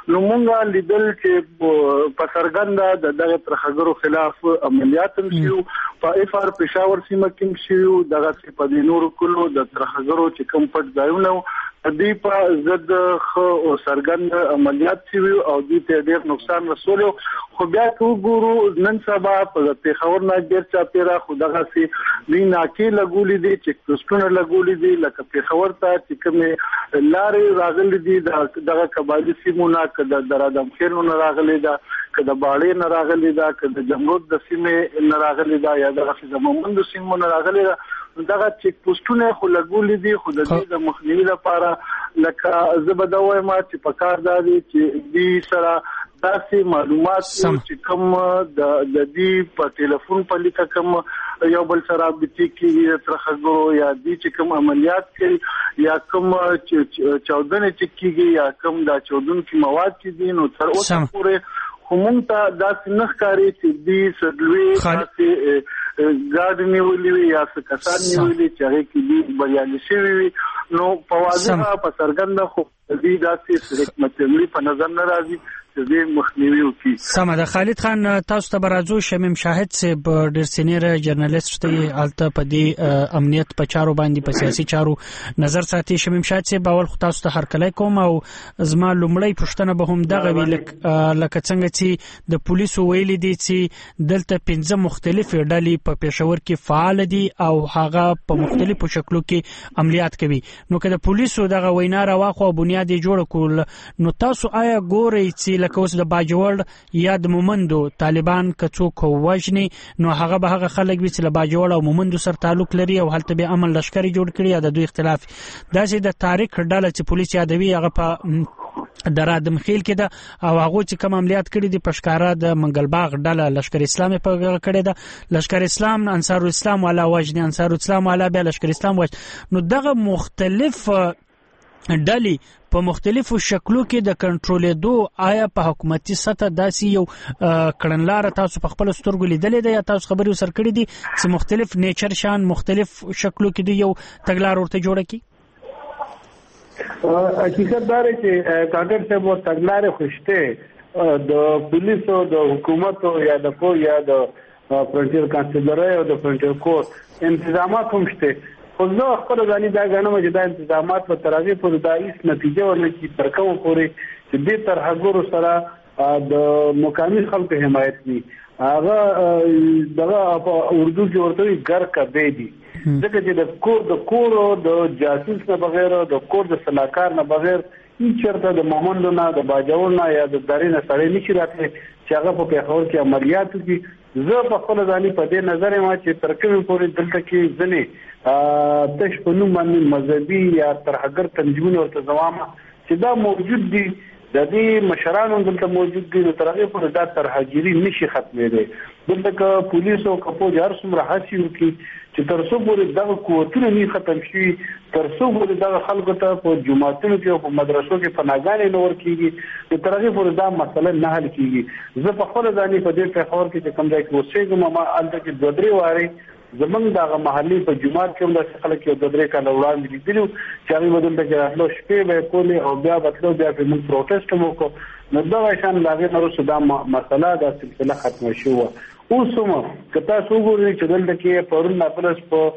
نو مونږه لیدل چې په سرګنده د دغه ترخګرو خلاف عملیات هم شیو په اف آر پېښور سیمه کې شیو دغه په نورو کلو د ترخګرو چې کوم پټ ځایونه دې په زد خو سرګند عملیات شوی او دې ته ډېر نقصان رسولو خو بیا وګورو نن سبا په پېښور نه ډېر چا پیرا خو دغه سي وینا کې لګولې دي چې کوستونه لګولې دي لکه پېښور ته چې کومه لارې راغلي دي دغه قبایلی سیمونه کده درادم خیرونه راغلي ده کده باړې نه راغلي ده کده جمرود د سیمه نه راغلي ده یا دغه زمومند سیمونه راغلي ده دغه چیک پوسټونه خو لګولې دي خو د دې د مخنیوي لپاره لکه زبدوي ما چې په کار دادي چې دې سره داسې معلومات چې کوم د د دې په ټلیفون په لیکه کوم یو بل سره بيتي کې ترخګو یا دې چې کوم عملیات کوي یا کوم چودنه چې کیږي یا کوم دا چودن کې مواد چې دي نو تر اوسه پورې کوم ته داسې نه ښکاري چې دې سدلوي داسې ګاډ نیولې یا څه کسان نیولې چې هغه کې دې بریالي شوی نو په واضحه په سرګنده خو دې داسې حکمت عملی په نظر نه راځي چې دې مخنیوي وکړي. سمه ده. خالد خان تاسو ته برازو شمیم شاهد صاحب ډېر سینیر جرنالیست دی الته په دې امنیت په چارو باندې په سیاسي چارو نظر ساتي. شمیم شاهد صاحب اول خو تاسو ته هرکلی کوم او زما لومړی پوښتنه به هم دغه وي لکه څنګه چې د پولیسو ویلي دي چې دلته پنځه مختلفې ډلې په پېښور کې فعال دي او هغه په مختلفو شکلو کې عملیات کوي. نو که د پولیسو دغه وینا راواخو بنیاد یې جوړ کول نو تاسو آیا ګورئ چې لکه اوس د باجوړ یا د مومندو طالبان که څوک وژني نو هغه به هغه خلک وي چې له باجوړ او مومندو سره تعلق لري او هلته به امن لشکري جوړ کړي یا د دوی اختلاف داسې د تاریخ ډله چې پولیس یادوي هغه په درادم خیل کې ده او هغه چې کوم عملیات کړي دي پښکارا د منګلباغ ډله لشکر اسلامي په کړي ده لشکر اسلام انصار الاسلام والا وژني انصار الاسلام والا به لشکر اسلام وژ نو دغه مختلف ډلې په مختلفو شکلو کې د کنټرولېدو آیا په حکومتي سطح داسې یو کړنلاره تاسو په خپل سترګو لیدلې ده یا تاسو خبرې ورسره کړې دي چې مختلف نیچر شان مختلف شکلو کې دی یو تګلار ورته جوړه کی؟ حقیقت دا دی چې کاکړ صاحب و تګلارې خوشته د پولیسو د حکومت یا د کو یا د فرنټیر کانسلرۍ او د فرنټیر کور انتظامات هم شته خو زه خپل ځاني دا غنم چې دا انتظامات په ترغه پورې دا هیڅ نتیجه ورنکړي تر کومه پورې چې دې ترهګرو سره د مقامي خلکو حمایت وي هغه دغه په اردو کې ورته ګر کبه دي ځکه چې د کور د کور د جاسوس نه بغیر د کور د سلاکار نه بغیر هیڅ چرته د مومندو نه د باجوړ نه یا د داري نه سړی نشي راتلی چې هغه په پېښور کې عملیات وکړي زه په خپل ځاني په دې نظر ما چې تر کومه پورې دلته کې ځنې تش په نوم باندې مذهبي یا ترهګر تنظیمونه ورته زمامه چې دا موجود دي د دې مشرانو دلته موجود دي تر هغه پورې دا ترهګری نشي ختمېږي دلته که پولیس او کپوج هر څومره هڅې وکړي چې تر څو پورې دغه قوتونه نه ختم شي تر څو پورې دغه خلکو ته په جماعتونو کې او په مدرسو کې پناهګانې نه ورکېږي نو تر هغه پورې دا مسله نه حل کېږي زه په خپل ځاني په دې پېښور کې چې کوم ځای کې اوسېږم ما هلته کې دوه درې وارې زمونږ دغه محلي په جماعت کې هم داسې خلک یو دوه درې کاله وړاندې لیدلي چې هغوی به دلته کې راتلو شپې به یې کولې او بیا به تلو بیا پرې موږ پروټیسټ هم وکړو نو دغه شان د هغې نه وروسته دا مسله دا سلسله ختمه شوې وه اوس هم که تاسو وګورئ چې دلته کې پرون ناپلس په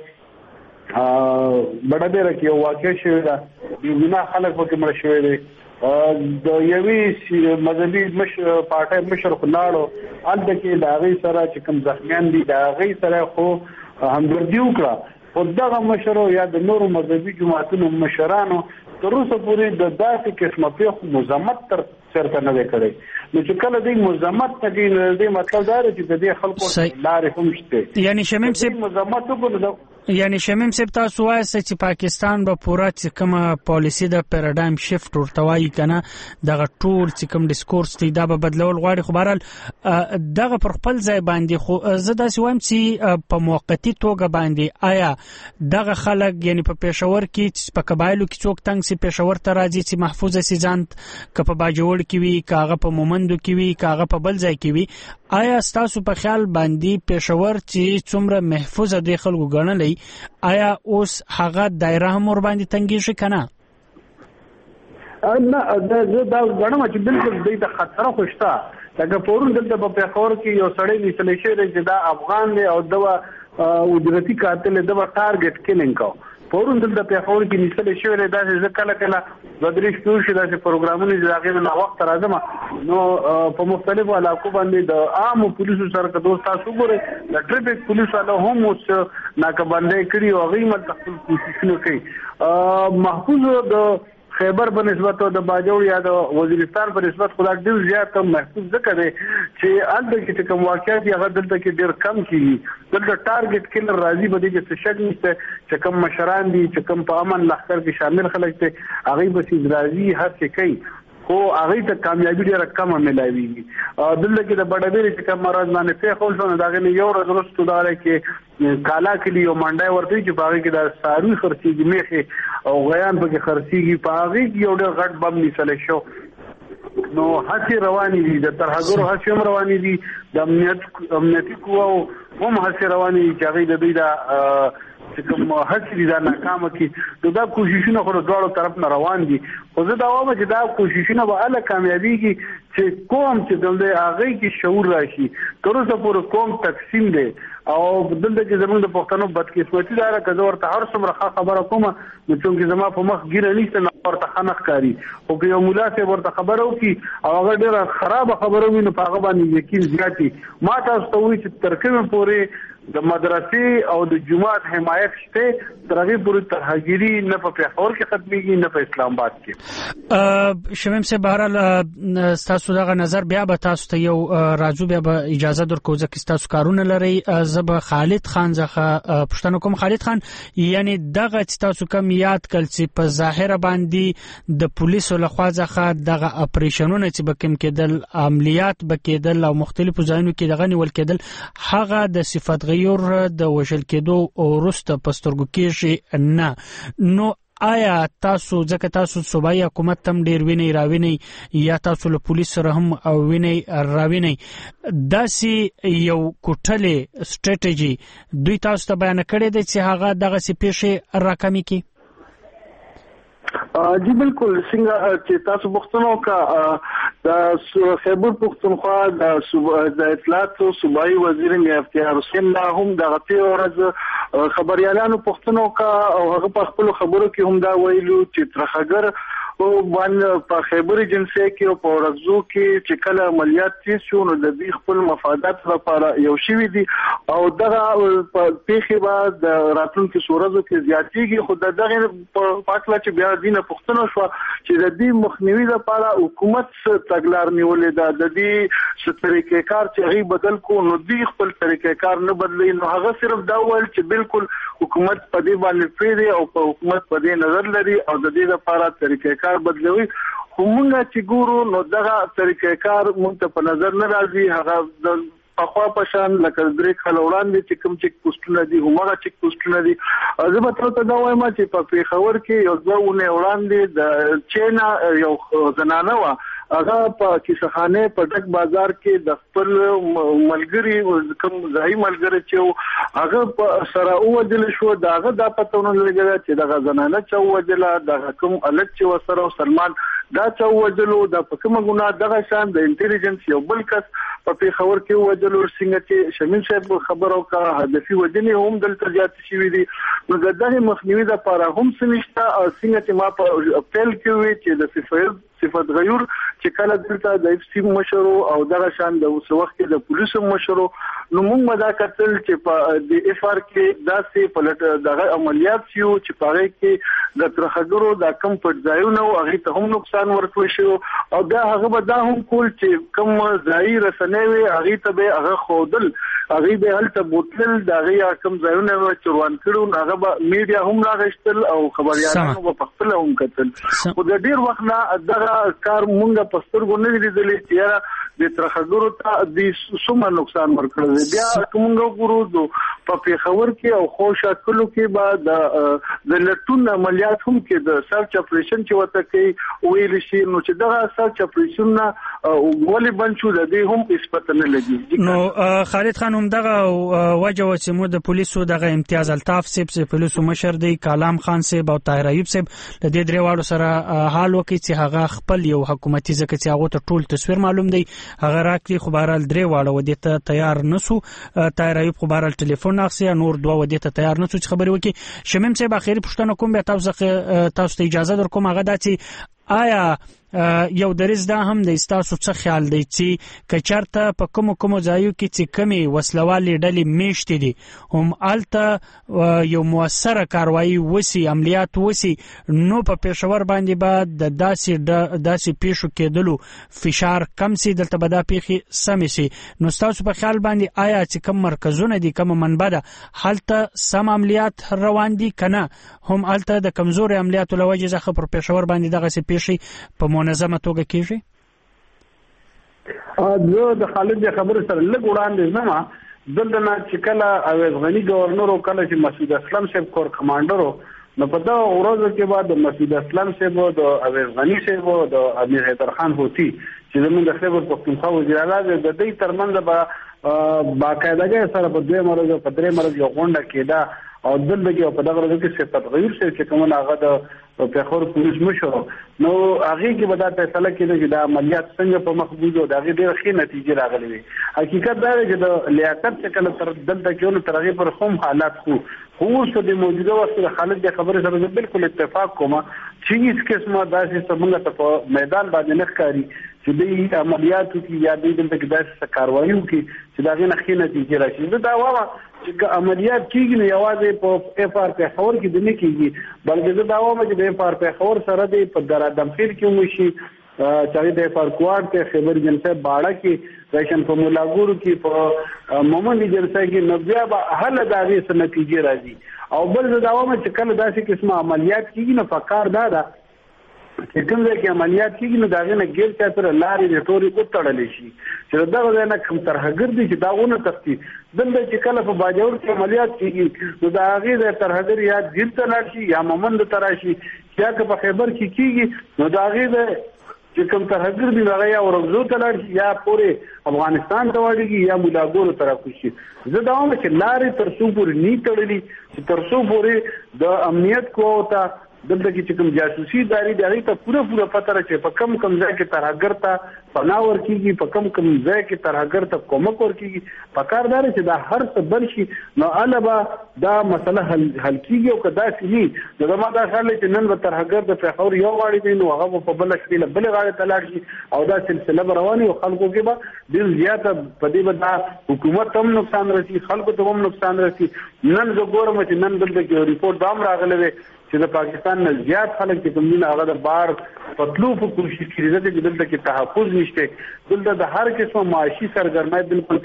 بډابېره کې یو واقع شوې ده بېګناه خلک پکې مړه شوي دي د یوې مذهبي مشر پارټۍ مشر خو لاړو هلته کې د هغې سره چې کوم زخمیان دي د هغې سره خو همدردي وکړه خو دغه مشرو یا د نورو مذهبي جماعتونو مشرانو تر اوسه پورې د داسې قسمه پیښو مزمت تر چېرته نه دی کړی نو چې کله دوی مزمت نه کوي نو د دې مطلب دا دی چې د دې خلکو لارې هم شته یعنی شمیم صاحب مزمت وکړو یعنی شمیم صاحب تاسو وایئ چې پاکستان به پوره چې کومه پالیسي د پیراډایم شفت ورته وایي که نه دغه ټول چې کوم ډسکورس دی دا به بدلول غواړي خو بهرحال دغه پر خپل ځای باندې خو زه داسې وایم چې په موقتي توګه باندې آیا دغه خلک یعنی په پېښور کې چې په قبایلو کې څوک تنګ سي پېښور ته راځي چې محفوظه سي ځان که په باجوړ کې وي که هغه په مومندو کې وي که هغه په بل ځای کې وي آیا ستاسو په خیال باندې پېښور چې څومره محفوظه دی خلکو ګڼلی آیا اوس هغه دایره هم ور باندې تنګېږي که نه؟ نه دا دا غواړم چې بالکل دې ته خطر خوشتا لکه پورون دلته په پیښور کې یو سړی نیسل شوی چې دا افغان دی او دا وجرتي قاتل دا ټارګټ کیلینګ کو پورون دلته پیښور کې نیسل شوی دا چې کله کله بدرش شو شي دا پروګرامونه چې هغه نه وخت راځم نو په مختلفو علاقو باندې د عام پولیسو سره که دوست تاسو ګورئ د ټریفیک پولیس والا هم اوس ناکبندۍ کړي او هغوی مل خپل کوششونه کوي محفوظ د خیبر په نسبت او د باجوړ یا د وزیرستان په نسبت خو دا ډېر زیات محفوظ ځکه دی چې هلته کې چې کوم واقعیت دي هغه دلته کې ډېر کم کېږي دلته ټارګټ کلر راځي په دې کې څه شک نشته چې کوم مشران دي چې کوم په امن لښکر کې شامل خلک دي هغوی به راځي هر څه کوي خو هغه ته کامیابی ډیره کمه ملایوي دلته کې د بډبېرې چې کوم مرز باندې په خپل څنګه داغه نه یو ورځ وروسته دا لري کې کالا کلی یو منډای ورته چې باغې کې د ساروي خرڅيږي میخه او غیان په کې خرڅيږي باغې کې یو ډېر غټ بم نیسل شو نو هڅې روانې دي د ترهګرو هڅې هم روانې دي د امنیت امنیتي قواو هم هڅې روانې دي چې هغه د دوی د چې کوم هڅې دي دا ناکامه کی نو دا کوششونه خو د دواړو طرف نه روان دي خو زه دا وایم چې دا کوششونه به هله کامیابیږي چې کوم چې دلته هغه کې شعور راشي تر اوسه پورې کوم تقسیم دی او دلته کې زموږ د پښتنو بدقسمتي دا راکه زه ورته هر څومره خبره کوم نو چې زما په مخ ګیره نشته نه ورته خنخ کاری او که یو مولا صاحب ورته خبره وکړي او هغه ډېره خرابه خبره وي نو په هغه باندې یقین زیاتي ما تاسو ته وایي چې تر کومه پورې د مدرسې او د جماعت حمایت شته ترغه پوری ترهګری نه په پیښور کې ختميږي نه په اسلام آباد کې شمیم سے بهرال تاسو دغه نظر بیا به تاسو ته یو راځو بیا به اجازه درکو ځکه تاسو کارونه لري زب خالد خان ځخه پښتنو کوم خالد خان یعنی دغه تاسو کوم یاد کړل چې په ظاهر باندې د پولیسو لخوا ځخه دغه اپریشنونه چې بکم کېدل عملیات بکېدل او مختلفو ځایونو کې دغه نیول کېدل هغه د صفات یور د وشل کېدو او رسته پسترګو کېږي نه نو آیا تاسو ځکه تاسو صوبایي حکومت تم ډیر ویني راویني یا تاسو له پولیس سره هم او ویني راویني داسې یو کوټلې سټریټجی دوی تاسو ته بیان کړی دی چې هغه دغه سي پیښې راکمي کی جی بالکل څنګه چې تاسو پښتنو کا د خیبر پښتونخوا د اطلاعات او صوبایي وزیر میا افتخار حسین هم د غتی ورځ خبريالانو پښتنو کا او هغه په خپل خبرو کې هم دا ویلو چې ترخګر او باندې په خیبر جنسي کې او په ورځو کې چې کله عملیات تیز شو نو د دې خپل مفادات لپاره یو شوی دي او دغه په پیخي بعد راتلونکي سورزو کې زیاتېږي خو دغه په پاتله چې بیا دینه پښتنو شو چې د دې مخنیوي لپاره حکومت تګلار نیولې ده د دې ستريکې کار چې هی بدل کو نو دې خپل طریقې کار نه بدلې نو هغه صرف دا ول چې بالکل حکومت په دې باندې فریدي او په حکومت په دې نظر لري او د دې لپاره طریقې کار بدلوي کومه چې ګورو نو دغه طریقې کار مونږ ته په نظر نه راځي هغه د پخوا پشان لکه درې کال وړاندې چې کوم چک پوسټونه دي همغه چک پوسټونه دي زه به تاسو ته دا وایم چې په پیښور کې یو ځونه وړاندې د چینا یو زنانه و هغه په کیسخانه په ډک بازار کې د خپل ملګری کوم ځای ملګری چې هغه په سره اوجل شو داغه د پتهونه لګی چې دغه زنانه چې وجله د کوم الګ چې وسره سلمان دا چې وجلو د کومه ګناه دغه شان د انټيليجنس یو بل کس په پیښور کې وجلو څنګه چې شمیم صاحب خبرو کا هدفي وجنې هم دلته زیات شوې دي نو دغه مخنیوي لپاره هم سنشته او څنګه چې ما په خپل کې وی چې د صفات صفات غیور چې کله دلته د اف سی مشرو او دغه شان د اوس وخت کې د پولیسو مشرو نو موږ مدا کتل چې په د اف ار کې داسې په دغه عملیات شو چې په هغه کې د ترخګرو د کم پټ ځایونه او هغه ته هم نقصان ورکوي شو او دا هغه به دا هم کول چې کوم ځای رسنوي هغه ته به هغه خودل هغه به هلته بوتل دغه کوم ځایونه چروان کړو هغه به میډیا هم راغشتل او خبريالانو په خپل هم کتل او د ډیر وخت نه دغه کار مونږه پسترګو نه لیدلې چې د ترخګرو ته د سومه نقصان ورکړل بیا کومه ګورو په پیښور کې او خوشا کلو کې بعد د لټون عملیات هم کې د سرچ اپریشن چې وته کوي ویل شي نو چې دغه سرچ اپریشن نه ولې بند شو د دې هم اثبات نه لګي. نو خالد خان هم دغه وجه و چې مو د پولیسو دغه امتیاز الطاف صاحب چې پولیسو مشر دی، کلام خان صاحب او طاهر ایوب صاحب د دې درې واړو سره حال وکړي چې هغه خپل یو حکومتي ځکه چې هغه ته ټول تصویر معلوم دی هغه راکړي، خو بهرحال درې واړه ودې ته تیار نسو. طاهر ایوب خو بهرحال ټلیفون اخسي، نور دوه ودې ته تیار نسو چې خبرې وکړي. شمیم صاحب اخیری پوښتنه کوم به تاسو تاسو ته اجازه در کوم، هغه دا چې آیا یو دریز دا هم د تاسو څه خیال دی چې کچرته په کوم کوم ځایو کې چې کمی وسلوالې ډلې میشتې دي هم الته یو موثره کاروایی وسی عملیات وسی نو په پېښور باندې به د داسې داسې پیښو کېدلو فشار کم سي، دلته به دا پیښې سمې سي. نو تاسو په خیال باندې آیا چې کوم مرکزونه دي کوم منبع ده هلته سم عملیات روان دي کنه هم الته د کمزوري عملیاتو لوجه ځخه پر پېښور باندې دغه سي پیښې په منظمه توګه کیږي؟ زه د خالد خبرې سره لږ وړاندې ځم. دلته نه چې کله اویس غني گورنر او کله چې مسعود اسلم صاحب کور کمانډر نو په دا ورځ کې بعد د مسعود اسلم صاحب او د اویس غني صاحب او د امیر حیدر خان هوتی چې زموږ د خیبر پختونخوا وزیر اعلی د دې ترمنځ به باقاعدګۍ سره په دوه مرز په درې مرز یو غونډه کېده او دلته کې په دغه ورځ کې صفت غیر چې کوم هغه د په خور پولیس مشر نو هغه کې به دا فیصله کېده چې د عملیات څنګه په مخ بوزو دا غي ډېر ښه نتیجه راغلي وي. حقیقت دا دی چې د لیاقت څخه کله تر دلته کې نو ترغه پر هم حالات خو خو څه د موجوده وخت د خالد د خبره سره بالکل اتفاق کوم چې هیڅ قسمه داسې څنګه په میدان باندې نه ښکاري چې د عملیاتو کې یا د دلته کې داسې کاروایو کې چې دا غي نه ښه نتیجه راشي. دا واوا چې عملیات کیږي نو یوازې په اف آر پی خبر کې د نه کیږي بلکې دا داوامه چې د اف آر پی خبر سره دی په درادمخیر کې مو شي چې د اف آر کوارټ ته خبر جنسه باړه کې راشن په مولاګورو کې په مومن جنسه کې نبیا به هله داغي سره نتیجه راځي. او بل دا داوامه چې کله داسې قسمه عملیات کیږي نو فقار دا ده چې کوم ځای کې عملیات کیږي نو دا غنه ګیر چاتره لارې د ټوري کو تړلې شي چې دا غوښنه کوم ترهګر دي چې داونه تختی دلته چې کله په باجوړ کې عملیات کیږي نو دا غي د ترهګر یا ګیر ته لاړ شي یا مومند تراشي چې په خیبر کې کیږي نو دا غي د چې کوم ترهګر دي هغه یا ورغزو ته لاړ شي یا پورې افغانستان ته وړيږي یا مولاګورو ته راکوشي. زه دا وایم چې لارې تر څو پورې نی تړلې چې تر څو پورې د امنیت کوتا دلته کې چې کوم جاسوسي داري دغه ته پوره پوره پته را چې په کم کم ځای کې ترهګر ته پناه ورکیږي په کم کم ځای کې ترهګر ته کومک ورکیږي په کاردار چې دا هر څه بل شي نو البا دا مسله حل حل کیږي او کدا سي دا ما دا خلک چې نن به ترهګر د فخور یو غاړي دي نو هغه په بل شکل بل غاړي تلاړ شي او دا سلسله رواني او خلکو کې به ډیر زیاته په دې باندې حکومت هم نقصان رسي خلکو ته هم نقصان رسي. نن زه ګورم چې نن دلته کې ریپورت دام راغلی چې د پاکستان نه زیات خلک چې کوم نه هغه د بار پتلو په کوشش کوي چې دلته کې تحفظ نشته دلته د هر قسم معاشي سرګرمۍ بالکل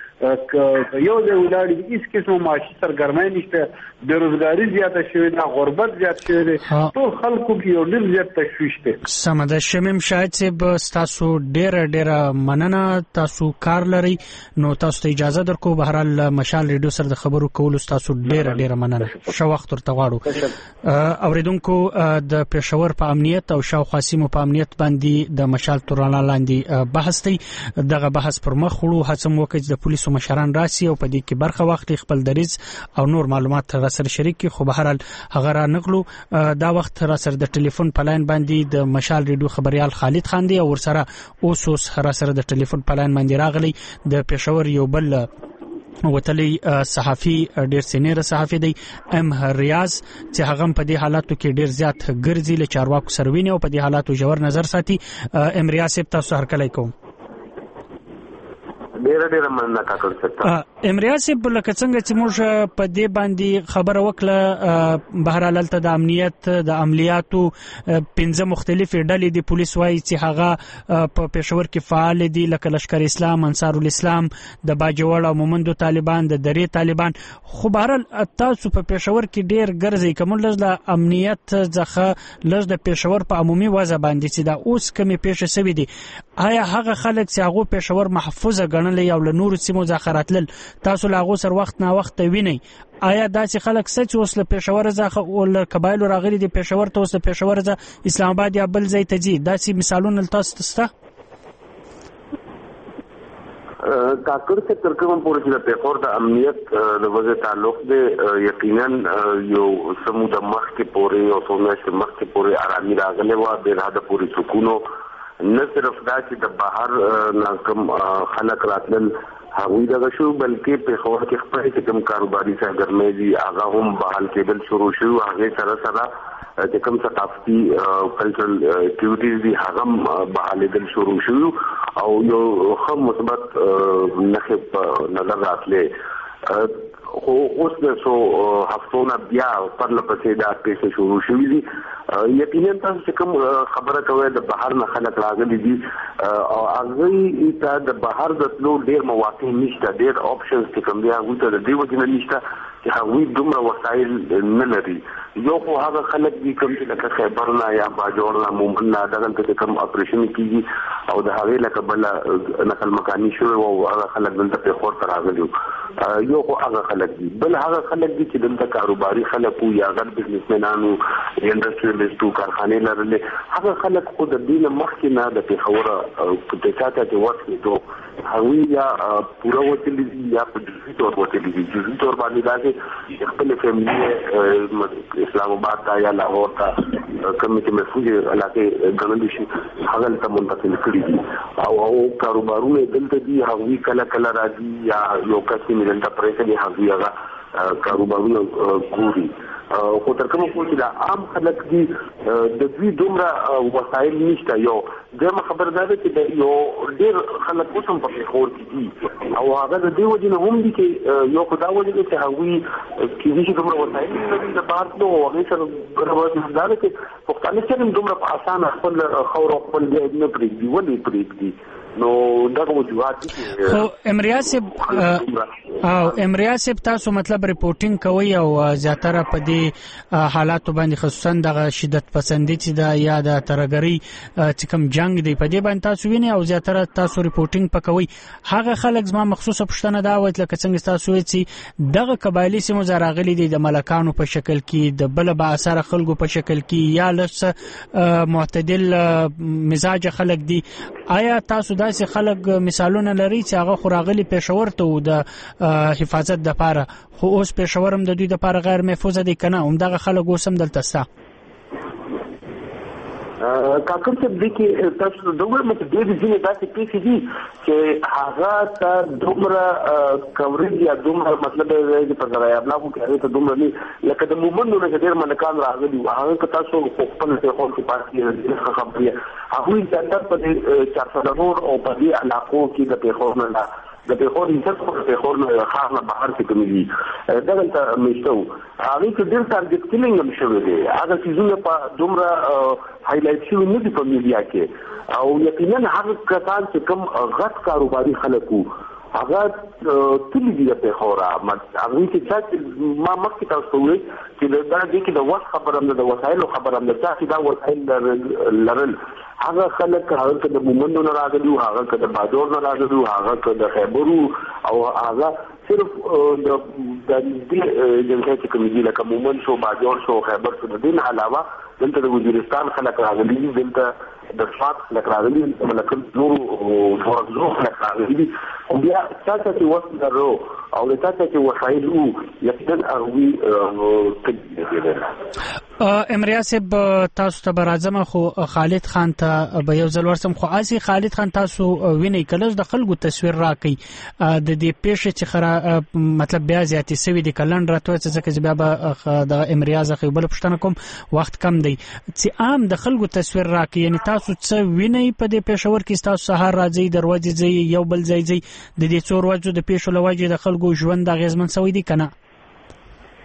پګ یو د ولاړې هیڅ قسم معاشي سرګرمۍ نشته بیروزګاری زیاته شوې ده غربت زیات شوې ده ټول خلکو کې یو ډېر زیات تشویش ده. سمده شمیم شاهد صاحب تاسو ډېر ډېر مننه تاسو کار لري نو تاسو ته اجازه درکو بهرحال مشال ریډیو سره د خبرو کول تاسو ډېر ډېر مننه شو وخت ورته غواړو. اوریدونکو د پېښور په امنیت او شاوخوا سیمو په امنیت باندې د مشال تورنا لاندې بحث دی. دغه بحث پر مخ وړو هڅه وکړي د پولیسو مشران راسي او په دې کې برخه واخلي خپل دریز او نور معلومات را سره شریک کړي خو بهرحال هغه را نغلو دا وخت را سره د ټلیفون په لاین باندې د مشال ریډیو خبريال خالد خان دی او ورسره اوس اوس را سره د ټلیفون په لاین باندې راغلی د پېښور یو بل وتلی صحافي ډیر سینیر صحافي دی ام ریاض چې هغه په دې حالاتو کې ډیر زیات ګرځي له چارواکو سروینه او په دې حالاتو جوړ نظر ساتي. ام ریاض تاسو هر کله کوم ډیر ډیر مننه کاکړ صاحب. امریاض صاحب لکه څنګه چې موږ په دې باندې خبره وکړه بهرحال د امنیت د عملیاتو پنځه مختلفې ډلې د پولیس وایي چې هغه په پېښور کې فعال دي لکه لشکر اسلام انصار الاسلام د باجوړ او مومندو طالبان د درې طالبان خو بهرحال تاسو په پېښور کې ډیر ګرځي کوم لږ د امنیت ځخه لږ د پېښور په عمومي وضع باندې چې دا اوس کمی پیښه شوې دي آیا هغه خلک چې هغه پېښور محفوظه ګڼل یا له نور سیمو ځخراتل تاسو لا غو سر وخت نا وخت ویني آیا داسې خلک سچ اوس له پېښور ځخه او له قبایلو راغلي دي پېښور ته اوس له پېښور ځه اسلام آباد یا بل ځای ته ځي داسې مثالونه تاسو ته کاکړ سے تر کوم پورې چې د پېښور د امنیت د وجه تعلق دی یقینا یو سمو د مخ کې پورې او څومره چې مخ کې پورې آرامي راغلی و د راده پورې سکونو نه صرف دا چې د بهر ناکم خلک راتلل هغوی دغه شو بلکې پېښور کې خپل چې کوم کاروباري سرګرمۍ دي هغه هم بحال کېدل شروع شو هغه سره سره چې کوم ثقافتي کلچرل اکټیویټیز دي هغه بحالېدل شروع شو او یو ښه مثبت نښې په نظر راتلې خو اوس د څو هفتونه بیا پرله پسې دا پیښې شروع شوې دي یقینا تاسو چې کوم خبره کوئ د بهر نه خلک راغلي دي او هغوی ته د بهر د تلو ډېر مواقع نشته ډېر آپشنز چې کوم دي هغوی ته د دې وجې نه نشته چې هغوی دومره وسایل نه لري یو خو هغه خلک دي کوم چې لکه خیبر نه یا باجوړ نه مومن نه دغلته چې کوم اپریشن کېږي او د هغې لکه بله نقل مکاني شوی او هغه خلک دلته پېښور ته راغلي یو خو هغه خلک دي بل هغه خلک دي چې دلته کاروباري خلک وو یا غټ بزنسمنانو انډسټریالیسټو کارخانې لرلې هغه خلک خو د دې نه مخکې نه د پېښور د چا ته چې ورسېدو هغوی یا پوره وتلي دي یا په جزوي طور وتلي دي جزوي طور باندې دا چې خپلې فیملي اسلام آباد ته یا لاهور ته کومې چې محفوظې علاقې ګڼلی شي هغه ته منتقل کړي دي او او کاروبارونه دلته دي هغوی کله کله راځي یا یو کس چې مې دلته پرېښی دی هغوی هغه کاروبارونه ګوري خو تر کومه پورې چې دا عام خلک دي د دوی دومره وسایل نشته یو دویمه خبره دا ده چې د یو ډېر خلک اوس هم په پېښور کې دي او هغه د دې وجې نه هم دي چې یو خو دا وجې ده چې هغوی کېدای شي دومره وسایل نه لري د بهر تلو او هغې سره دا ده چې پښتانه چرې دومره په اسانه خپل خور او خپل ځای نه پرېږدي ولې پرېږدي نو دغه وجوهات دي خو امریا صاحب او امریا صاحب تاسو مطلب ریپورټینګ کوئ او زیاتره په دې حالاتو باندې خصوصا دغه شدت پسندي چې دا یا د ترګری چې کوم جنگ دی په دې باندې تاسو وینئ او زیاتره تاسو ریپورټینګ پکوي هغه خلک زما مخصوصه پوښتنه دا وایي لکه څنګه تاسو وایي چې دغه قبایلی سیمو زراغلي دي د ملکانو په شکل کې د بل با اثر خلکو په شکل کې یا لس معتدل مزاج خلک دي آیا تاسو داسې خلک مثالونه لري چې هغه خوراغلي پېښور ته د حفاظت د پاره خو اوس پېښور هم د دوی د پاره غیر محفوظ دي کنه هم دغه خلک اوس هم دلته ستا کاکړ چې دې کې تاسو دومره مت دې ځینې داسې پیښې دي چې هغه ته دومره کوریج یا دومره مطلب دی په ځای ابلاغو کې هغه ته دومره نه لکه د مومنو نه ډېر منکان راغلي هغه که تاسو خپل ته خپل کې پاتې خبرې هغه څنګه په چارسدانور او په دې علاقو کې د پیښور نه د پیښور عزت په پیښور نه خار نه بهر کې کومي دغه ته مشتو هغه کې ډېر ټارګټ کیلینګ هم شوی دی هغه چیزونه په دومره هایلایټ شوی نه دي په میډیا کې او یقینا هغه کسان چې کوم غټ کاروباري خلک وو هغه تللی دي په خورا هغه چې چې ما مخکې تاسو وایي چې دا د کې د وخت خبره نه د وسایلو خبره نه چې دا وسایل لرل هغه خلک هغه د مومنو نه راغلي هغه د باجوړ نه راغلي هغه د خیبرو او هغه صرف د د دې جنګ چې کوم دي لکه مومن شو باجوړ شو خیبر شو د دې علاوه دلته د وزیرستان خلک راغلي دلته د فاط خلک راغلي ملکه نور او ورغلو خلک راغلي او بیا تاسو چې وخت درو او تاسو چې وسایل وو یقینا هغه امریا صاحب تاسو ته برازم خو خالد خان ته به یو ځل ورسم خو اسی خالد خان تاسو ویني کله د خلکو تصویر راکې د دې پیښه چې خره مطلب بیا زیاتې سوي د کلن راتوي چې بیا به د امریا ځخه بل پښتنه کوم وخت کم دی چې عام د خلکو تصویر راکې یعنی تاسو څه ویني په دې پېښور کې تاسو سهار راځي دروازې ځي یو بل ځای ځي د دې څور وجو د پیښو لوجه د خلکو ژوند د غیزمن سوي دي کنه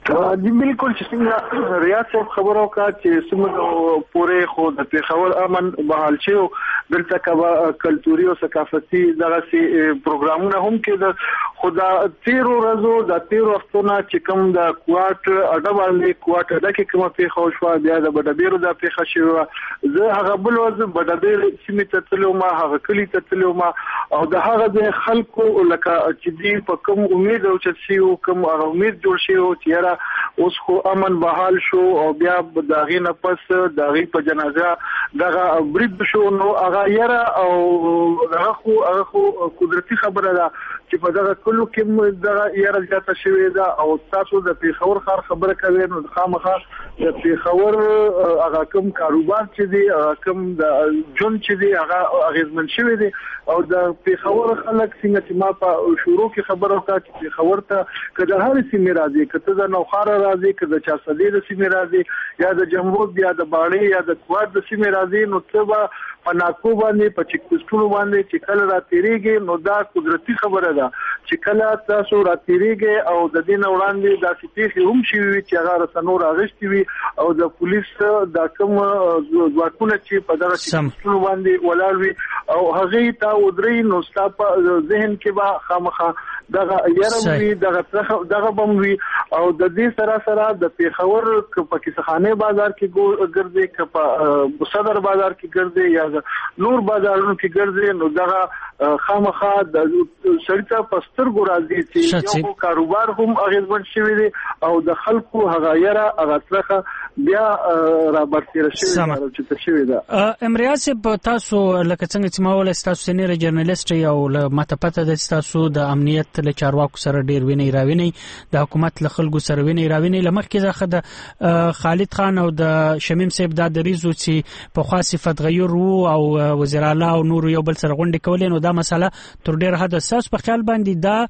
جی بالکل چې څنګه ریاض صاحب خبرو کا چې څنګه پورې خو د پیښور امن بحال شو دلته کبا کلتوري او ثقافتي دغه سي پروګرامونه هم کې د خدا تیرو ورځو د تیرو وختونو چې کوم د کوارټ اډه باندې کوارټ اډه کې کومه پیښه شو بیا د بډبیرو د پیښه شو زه هغه بل ورځ بډبیر سیمه ته تلو ما هغه کلی ته تلو ما او د هغه د خلکو لکه چې دی په کوم امید او چې سیو کوم امید جوړ شي او چې اوس خو امن بحال شو او بیا داغې نه پس داغې په جنازه دغه برید شو نو هغه یاره او هغه خو هغه خو قدرتي خبره ده چې په دغه کلو کې دغه یاره زیاته شوې ده او تاسو د پیښور ښار خبره کوي نو خامخا د پیښور هغه کوم کاروبار چې دی کوم د جون چې دی هغه اغیزمن شوی دی او د پیښور خلک څنګه چې ما په شروع کې خبره وکړه چې پیښور ته کله هر سیمه راځي کته د نوخاره راځي کله چا سدي د سیمه راځي یا د جمهور یا د باړې یا د کواد د سیمه راځي نو څه پناکو باندې په چک پستونو باندې چې کله را تیریږي نو دا قدرتي خبره ده چې کله تاسو را تیریږي او د دین وړاندې د سپیخي هم شي چې هغه رسنو راغشتي وي او د پولیس د کوم ځواکونه چې په دغه چک پستونو باندې ولاړ وي او هغه تا ودري نو ستاسو ذهن کې به خامخا دغه یارموي دغه دغه بموي او د دې سره سره د پیښور په کیسخانه بازار کې ګرځي ک په صدر بازار کې ګرځي یا نور بازارونو کې ګرځي نو دغه خامخا د شریته پستر ګرځي چې یو کاروبار هم اغیزمن شوی دی او د خلکو هغه یاره هغه څخه بیا را برتیر شوی چې تشوي ده امریاس په تاسو لکه څنګه چې ما ول تاسو سینیر جرنالیست یو متپته د تاسو د امنیت له چارواکو سره ډیر ویني راویني د حکومت له خلکو سره ویني راویني لمخکې ځخه د خالد خان او د شمیم صاحب د دریزو چې په خاص صفت غیر وو او وزیر اعلی او نور یو بل سره غونډه کولې نو دا مسله تر ډیر حد اساس په خیال باندې دا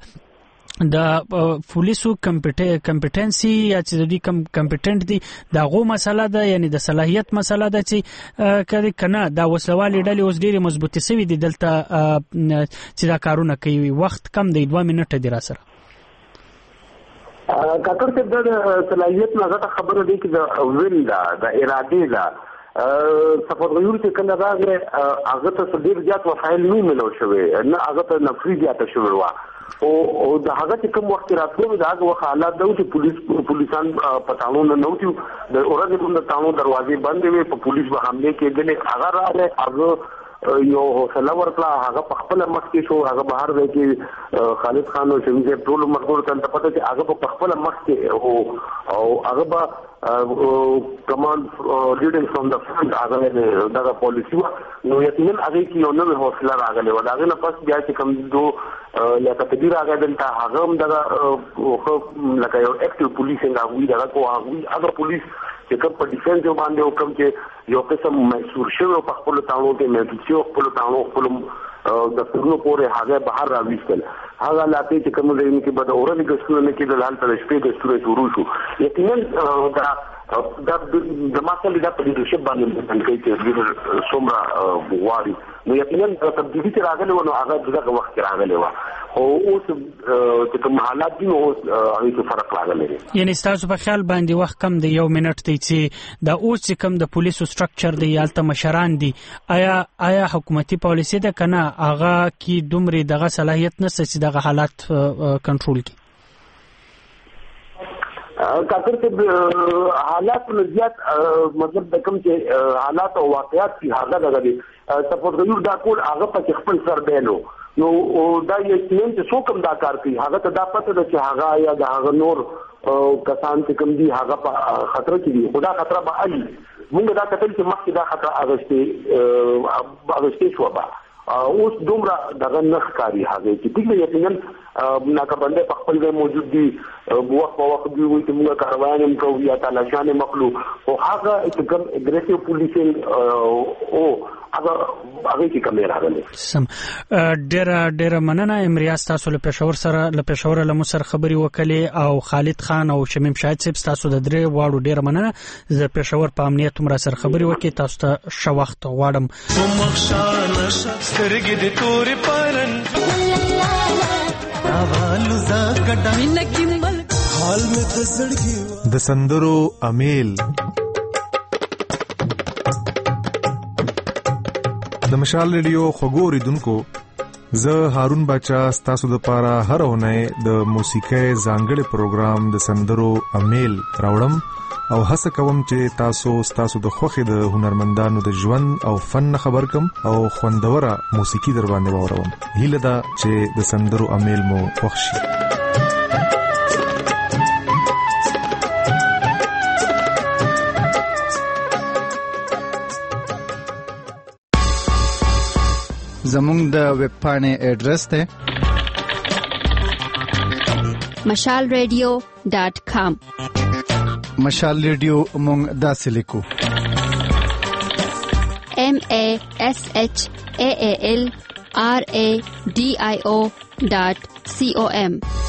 د پولیسو کمپټنسي یا چې د دې کم کمپټنټ دي دا غو مسله ده یعنی د صلاحیت مسله ده چې کله کنه دا وسوالې ډلې اوس ډېری مضبوطی سوي دي دلته چې دا کارونه کوي وخت کم دی دوه منټه دی را سره کاکر څه د صلاحیت نه غټه خبره دی چې د ویل دا د اراده دا صفات غیور چې کله راغی هغه ته ډیر زیات وسایل نه ملو شوی نه هغه ته نفري زیاته شوی و او او د هغه چې کوم وخت راتلو دا هغه وخت حالات د چې پولیس پولیسان پټاونو نه نوتیو د اورګه کوم د تاونو دروازې بندې وي په پولیس به حمله کېدل هغه راغی هغه یو حوصله ورکړه هغه په خپل مخ کې شو هغه بهر دی کې خالد خان او شمیم ټول مرګور ته پته چې هغه په خپل مخ کې او هغه به کمانډ لیډینګ فرام د فرنٹ هغه دغه پالیسی نو یقینا هغه کې یو نوې حوصله راغله و هغه نه پس بیا چې کوم دو لکه تدبیر هغه دلته هغه هم دغه لکه یو اکټیو پولیسینګ هغه دغه کو هغه هغه پولیس چې کوم په ډیفنس باندې او کوم چې یو قسم محصور شوی په خپل تاونو کې مېټیو خپل تاونو خپل د ټولو پورې هغه بهر راوېستل هغه لاته چې کوم ځای کې بده اورنګ ګسونه نه کېدل حالت د شپې د ستوري شروع شو یقینا دا دا د ماسل د لیدرشپ باندې څنګه چې څومره غواړي نو یقینا تبدیلی چې راغلی و نو هغه دغه وخت راغلی و او اوس چې کوم حالات دي نو هغه څه فرق راغلی یعنی تاسو په خیال باندې وخت کم دی یو منټ دی چې د اوس چې کوم د پولیسو سټرکچر دی یالته مشران دي آیا آیا حکومتي پالیسي ده کنه هغه کی دومره دغه صلاحیت نشته چې دغه حالات کنټرول کړي کاکر چې حالات نزيات مطلب د کوم چې حالات او واقعات کی هغه دغه دي سپورټ غوړ دا کول هغه په خپل سر بهلو نو دا یو چې څو کوم دا کار کوي هغه ته دا پته ده چې هغه یا د هغه نور کسان چې کوم دي هغه په خطر کې دي خدا خطر به علي موږ دا کتل چې مخکې دا خطر اغشتي اغشتي شو به اوس دومره دغه نخ کاری هغه چې دغه یقینا ناکبنده په خپل ځای موجود دي وخت په وخت دی وي چې موږ کاروان کوو یا تلاشان مخلو او هغه چې کوم اګریسیو پولیسینګ او هغه هغه کې کمې راغلي سم ډېر ډېر مننه امریاس تاسو له پېښور سره له پېښور له مصر خبري وکړي او خالد خان او شمیم شاهد صاحب تاسو د درې واړو ډېر مننه زه پېښور په امنیت مر سره خبري وکړي تاسو ته شو وخت غواړم سترګې د تورې پرن اوالو زګډا مینه کې مل د سندرو امیل. د مشال ریډیو خوږو اوریدونکو، زه هارون باچا ستاسو د پاره هر اونۍ د موسیقۍ ځانګړي پروګرام د سندرو امیل راوړم او هڅه کوم چې تاسو ستاسو د خوښې د هنرمندانو د ژوند او فن خبر کم او خوندوره موسیقي در باندې واوروم. هیله ده چې د سندرو امیل مو خوښ شي. زمونږ د ویب پاڼې ایډرس ده مشال ریډیو ډاٹ کام. مشال ریډیو مونږ داسې لیکو M A S H A A L R A D I O dot com.